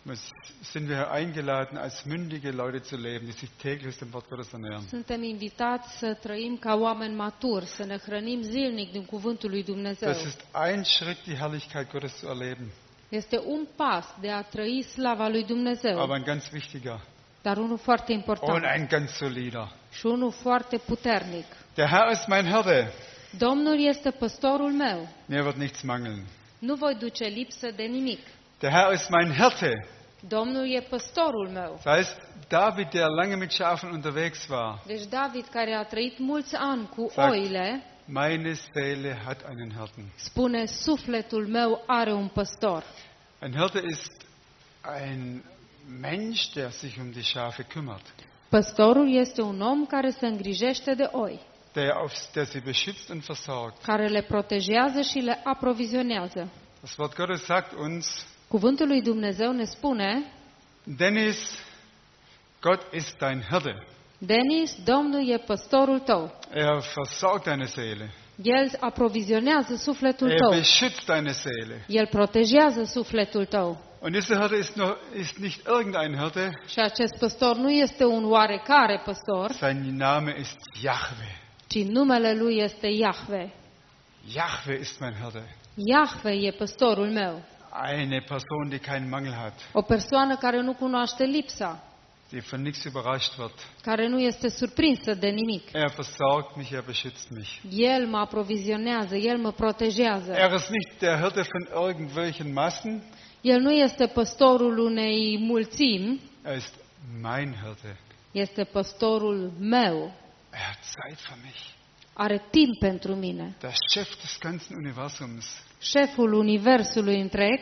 [SPEAKER 1] sind wir eingeladen, als mündige Leute zu leben, die sich täglich aus dem Wort Gottes ernähren.
[SPEAKER 2] suntem invitați să trăim ca oameni maturi, să ne hrănim zilnic din Cuvântul lui Dumnezeu.
[SPEAKER 1] Das ist ein Schritt, die Herrlichkeit Gottes zu erleben,
[SPEAKER 2] Este un pas de a trăi slava lui Dumnezeu,
[SPEAKER 1] aber ein ganz wichtiger
[SPEAKER 2] dar unul foarte
[SPEAKER 1] und
[SPEAKER 2] important
[SPEAKER 1] ein ganz solider.
[SPEAKER 2] și unul foarte puternic.
[SPEAKER 1] Der Herr ist mein Hirte,
[SPEAKER 2] Domnul este păstorul meu,
[SPEAKER 1] mir wird nichts mangeln.
[SPEAKER 2] nu voi duce lipsă de nimic.
[SPEAKER 1] Der Herr ist mein Hirte.
[SPEAKER 2] Domnul e păstorul meu.
[SPEAKER 1] Das heißt, David, der lange mit Schafen unterwegs war,
[SPEAKER 2] Deci David, care a trăit mulți ani cu
[SPEAKER 1] Fact.
[SPEAKER 2] oile,
[SPEAKER 1] meine Seele hat einen Hirten.
[SPEAKER 2] spune, sufletul meu are un păstor.
[SPEAKER 1] Ein Hirte ist ein Mensch, der sich um die Schafe kümmert,
[SPEAKER 2] Păstorul este un om care se îngrijește de oi,
[SPEAKER 1] der, auf, der sie beschützt und versorgt.
[SPEAKER 2] care le protejează și le aprovizionează.
[SPEAKER 1] Das Wort Gottes sagt uns,
[SPEAKER 2] Cuvântul lui Dumnezeu ne spune,
[SPEAKER 1] Dennis, Gott ist dein Hirte.
[SPEAKER 2] Denis, Domnul e păstorul tău.
[SPEAKER 1] Er versorgt deine Seele.
[SPEAKER 2] El aprovizionează sufletul
[SPEAKER 1] Er
[SPEAKER 2] tău.
[SPEAKER 1] beschützt deine Seele.
[SPEAKER 2] El protejează sufletul tău.
[SPEAKER 1] Und dieser Hirte ist, noch, ist nicht irgendein Hirte,
[SPEAKER 2] Și acest păstor nu este un oarecare păstor,
[SPEAKER 1] sein Name ist Jahwe.
[SPEAKER 2] ci numele lui este Iahve.
[SPEAKER 1] Jahwe ist mein Hirte.
[SPEAKER 2] Iahve e păstorul meu.
[SPEAKER 1] Eine Person, die keinen Mangel hat,
[SPEAKER 2] O persoană care nu cunoaște lipsa,
[SPEAKER 1] die von nichts überrascht wird.
[SPEAKER 2] care nu este surprinsă de nimic.
[SPEAKER 1] Er versorgt mich, er beschützt mich.
[SPEAKER 2] El mă aprovizionează, El mă protejează.
[SPEAKER 1] Er ist nicht der Hirte von irgendwelchen Massen,
[SPEAKER 2] El nu este păstorul unei mulțimi,
[SPEAKER 1] er ist mein Hirte.
[SPEAKER 2] este păstorul meu.
[SPEAKER 1] Er hat Zeit für mich.
[SPEAKER 2] Are timp pentru mine.
[SPEAKER 1] Der Chef des ganzen Universums
[SPEAKER 2] Șeful universului întreg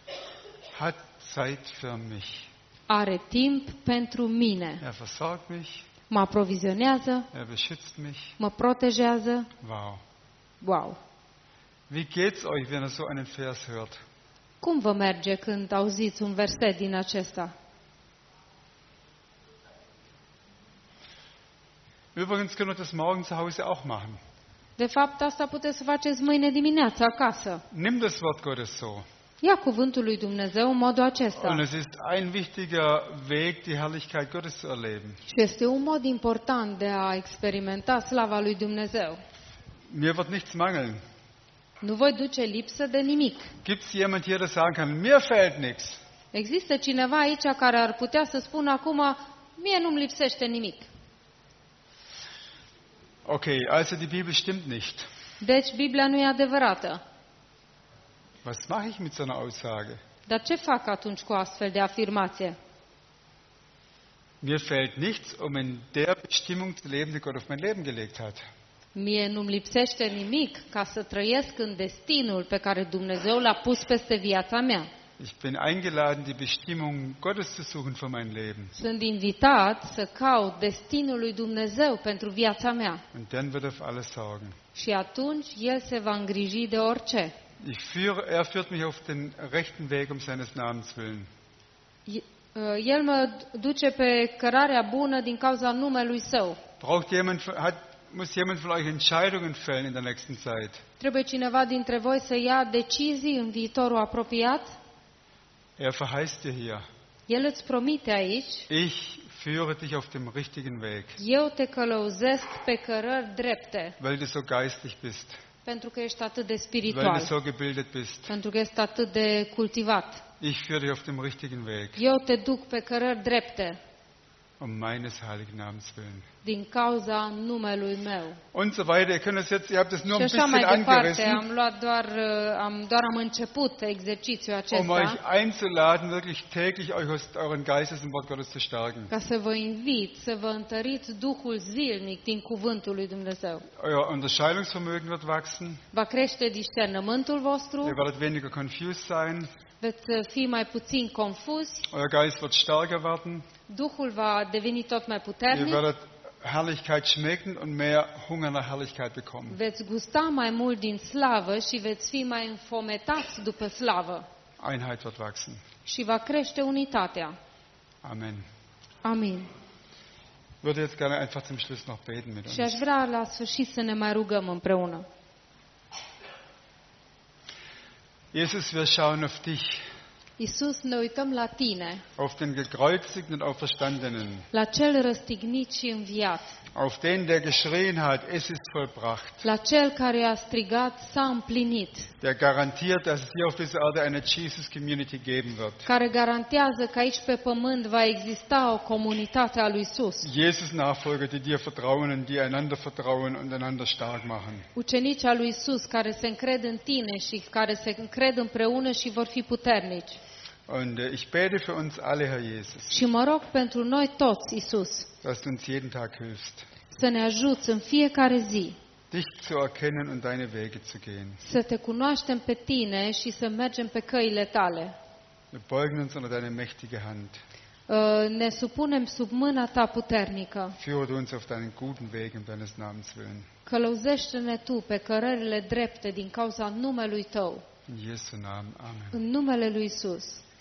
[SPEAKER 1] hat Zeit für mich.
[SPEAKER 2] are timp pentru mine.
[SPEAKER 1] Er versorgt mich,
[SPEAKER 2] Mă aprovizionează,
[SPEAKER 1] er beschützt mich.
[SPEAKER 2] mă protejează.
[SPEAKER 1] Wow.
[SPEAKER 2] Wow!
[SPEAKER 1] Wie geht's euch, wenn ihr so einen Vers hört?
[SPEAKER 2] Cum vă merge când auziți un verset din acesta?
[SPEAKER 1] Übrigens können wir das morgen zu Hause auch machen.
[SPEAKER 2] De fapt, asta puteți să faceți mâine dimineață acasă.
[SPEAKER 1] Nimm das Wort Gottes so.
[SPEAKER 2] Ia cuvântul lui Dumnezeu în modul acesta.
[SPEAKER 1] Und es ist ein wichtiger Weg, die Herrlichkeit Gottes zu erleben.
[SPEAKER 2] Și este un mod important de a experimenta slava lui Dumnezeu.
[SPEAKER 1] Mir wird nichts mangeln.
[SPEAKER 2] Nu voi duce lipsă de nimic.
[SPEAKER 1] Gibt es jemand hier, der sagen kann, mir fehlt nichts?
[SPEAKER 2] Există cineva aici care ar putea să spună acum, mie nu-mi lipsește nimic.
[SPEAKER 1] Okay, also die Bibel stimmt nicht.
[SPEAKER 2] Deci Biblia nu e adevărată.
[SPEAKER 1] Was mache ich mit so einer Aussage?
[SPEAKER 2] Dar ce fac atunci cu o astfel de afirmație?
[SPEAKER 1] Mir fehlt nichts, um in der Bestimmung zu leben, die Gott auf mein Leben gelegt hat.
[SPEAKER 2] Mie nu-mi lipsește nimic ca să trăiesc în destinul pe care Dumnezeu l-a pus peste viața mea.
[SPEAKER 1] Ich bin eingeladen, die Bestimmung Gottes zu suchen für mein Leben.
[SPEAKER 2] Sunt invitat să caut destinul lui Dumnezeu pentru viața mea.
[SPEAKER 1] Und dann wird er für alles sorgen.
[SPEAKER 2] Și atunci El se va îngriji de orice.
[SPEAKER 1] Ich führe, er führt mich auf den rechten Weg um seines Namens willen.
[SPEAKER 2] El mă duce pe cărarea bună din cauza numelui Său.
[SPEAKER 1] Braucht jemand, hat, muss jemand von euch Entscheidungen fällen in der nächsten Zeit?
[SPEAKER 2] Trebuie cineva dintre voi să ia decizii în viitorul apropiat?
[SPEAKER 1] Er verheißt dir hier:
[SPEAKER 2] El îți promite aici:
[SPEAKER 1] Ich führe dich auf dem richtigen Weg,
[SPEAKER 2] eu te călăuzesc pe cărări drepte,
[SPEAKER 1] weil du so geistlich bist,
[SPEAKER 2] pentru că ești atât de
[SPEAKER 1] weil du
[SPEAKER 2] spiritual,
[SPEAKER 1] so gebildet bist.
[SPEAKER 2] pentru că ești atât de cultivat.
[SPEAKER 1] Ich führe dich auf dem richtigen Weg,
[SPEAKER 2] Eu te duc pe cărări drepte
[SPEAKER 1] um meines heiligen Namens willen.
[SPEAKER 2] din cauza numelui meu.
[SPEAKER 1] Und so weiter. Ihr könnt es jetzt, ihr habt es nur
[SPEAKER 2] Și
[SPEAKER 1] ein
[SPEAKER 2] așa
[SPEAKER 1] bisschen
[SPEAKER 2] mai departe,
[SPEAKER 1] angerissen,
[SPEAKER 2] am luat doar, uh, am, doar am început exercițiul
[SPEAKER 1] um euch
[SPEAKER 2] acesta
[SPEAKER 1] einzuladen, wirklich täglich euch aus euren Geistes im Wort Gottes zu stärken.
[SPEAKER 2] ca să vă invit să vă întăriți Duhul zilnic din Cuvântul lui Dumnezeu.
[SPEAKER 1] Euer Unterscheidungsvermögen wird wachsen.
[SPEAKER 2] Va crește discernământul vostru,
[SPEAKER 1] Ihr werdet weniger confused sein.
[SPEAKER 2] veți fi mai puțin confuzi,
[SPEAKER 1] Euer Geist wird stärker werden.
[SPEAKER 2] Duhul va deveni tot mai
[SPEAKER 1] Ihr
[SPEAKER 2] puternic,
[SPEAKER 1] werdet Herrlichkeit schmecken und mehr Hunger nach Herrlichkeit bekommen.
[SPEAKER 2] veți gusta mai mult din slavă și veți fi mai înfometați după slavă
[SPEAKER 1] Einheit wird wachsen.
[SPEAKER 2] și va crește unitatea.
[SPEAKER 1] Amen.
[SPEAKER 2] Amin.
[SPEAKER 1] Ich würde jetzt gerne einfach zum Schluss noch beten mit
[SPEAKER 2] Și aș
[SPEAKER 1] uns.
[SPEAKER 2] vrea la sfârșit să ne mai rugăm împreună.
[SPEAKER 1] Jesus, wir schauen auf dich,
[SPEAKER 2] Iisus, ne uităm la Tine,
[SPEAKER 1] auf den gekreuzigten und auferstandenen,
[SPEAKER 2] la Cel răstignit și înviat,
[SPEAKER 1] auf den, der geschrien hat, es ist vollbracht,
[SPEAKER 2] la Cel care a strigat, s-a împlinit,
[SPEAKER 1] der garantiert, dass es hier auf dieser Erde eine Jesus Community geben wird.
[SPEAKER 2] care garantează că aici pe pământ va exista o comunitate a lui Iisus.
[SPEAKER 1] Jesus Nachfolger, die dir vertrauen und die einander vertrauen und einander stark machen.
[SPEAKER 2] Ucenici al lui Iisus care se încred în Tine și care se încred împreună și vor fi puternici.
[SPEAKER 1] Und äh, ich bete für uns alle, Herr Jesus,
[SPEAKER 2] Și mă rog pentru noi toți, Iisus,
[SPEAKER 1] dass du uns jeden Tag hilfst,
[SPEAKER 2] să ne ajuți în fiecare zi
[SPEAKER 1] dich zu erkennen und deine Wege zu gehen.
[SPEAKER 2] să Te cunoaștem pe Tine și să mergem pe căile Tale.
[SPEAKER 1] Wir beugen uns unter deine mächtige Hand.
[SPEAKER 2] Uh, Ne supunem sub mâna Ta puternică.
[SPEAKER 1] Führe du uns auf deinen guten Weg um deines Namens willen.
[SPEAKER 2] Călăuzește-ne Tu pe cărările drepte din cauza numelui Tău,
[SPEAKER 1] In Jesu Namen. Amen.
[SPEAKER 2] în numele lui Iisus.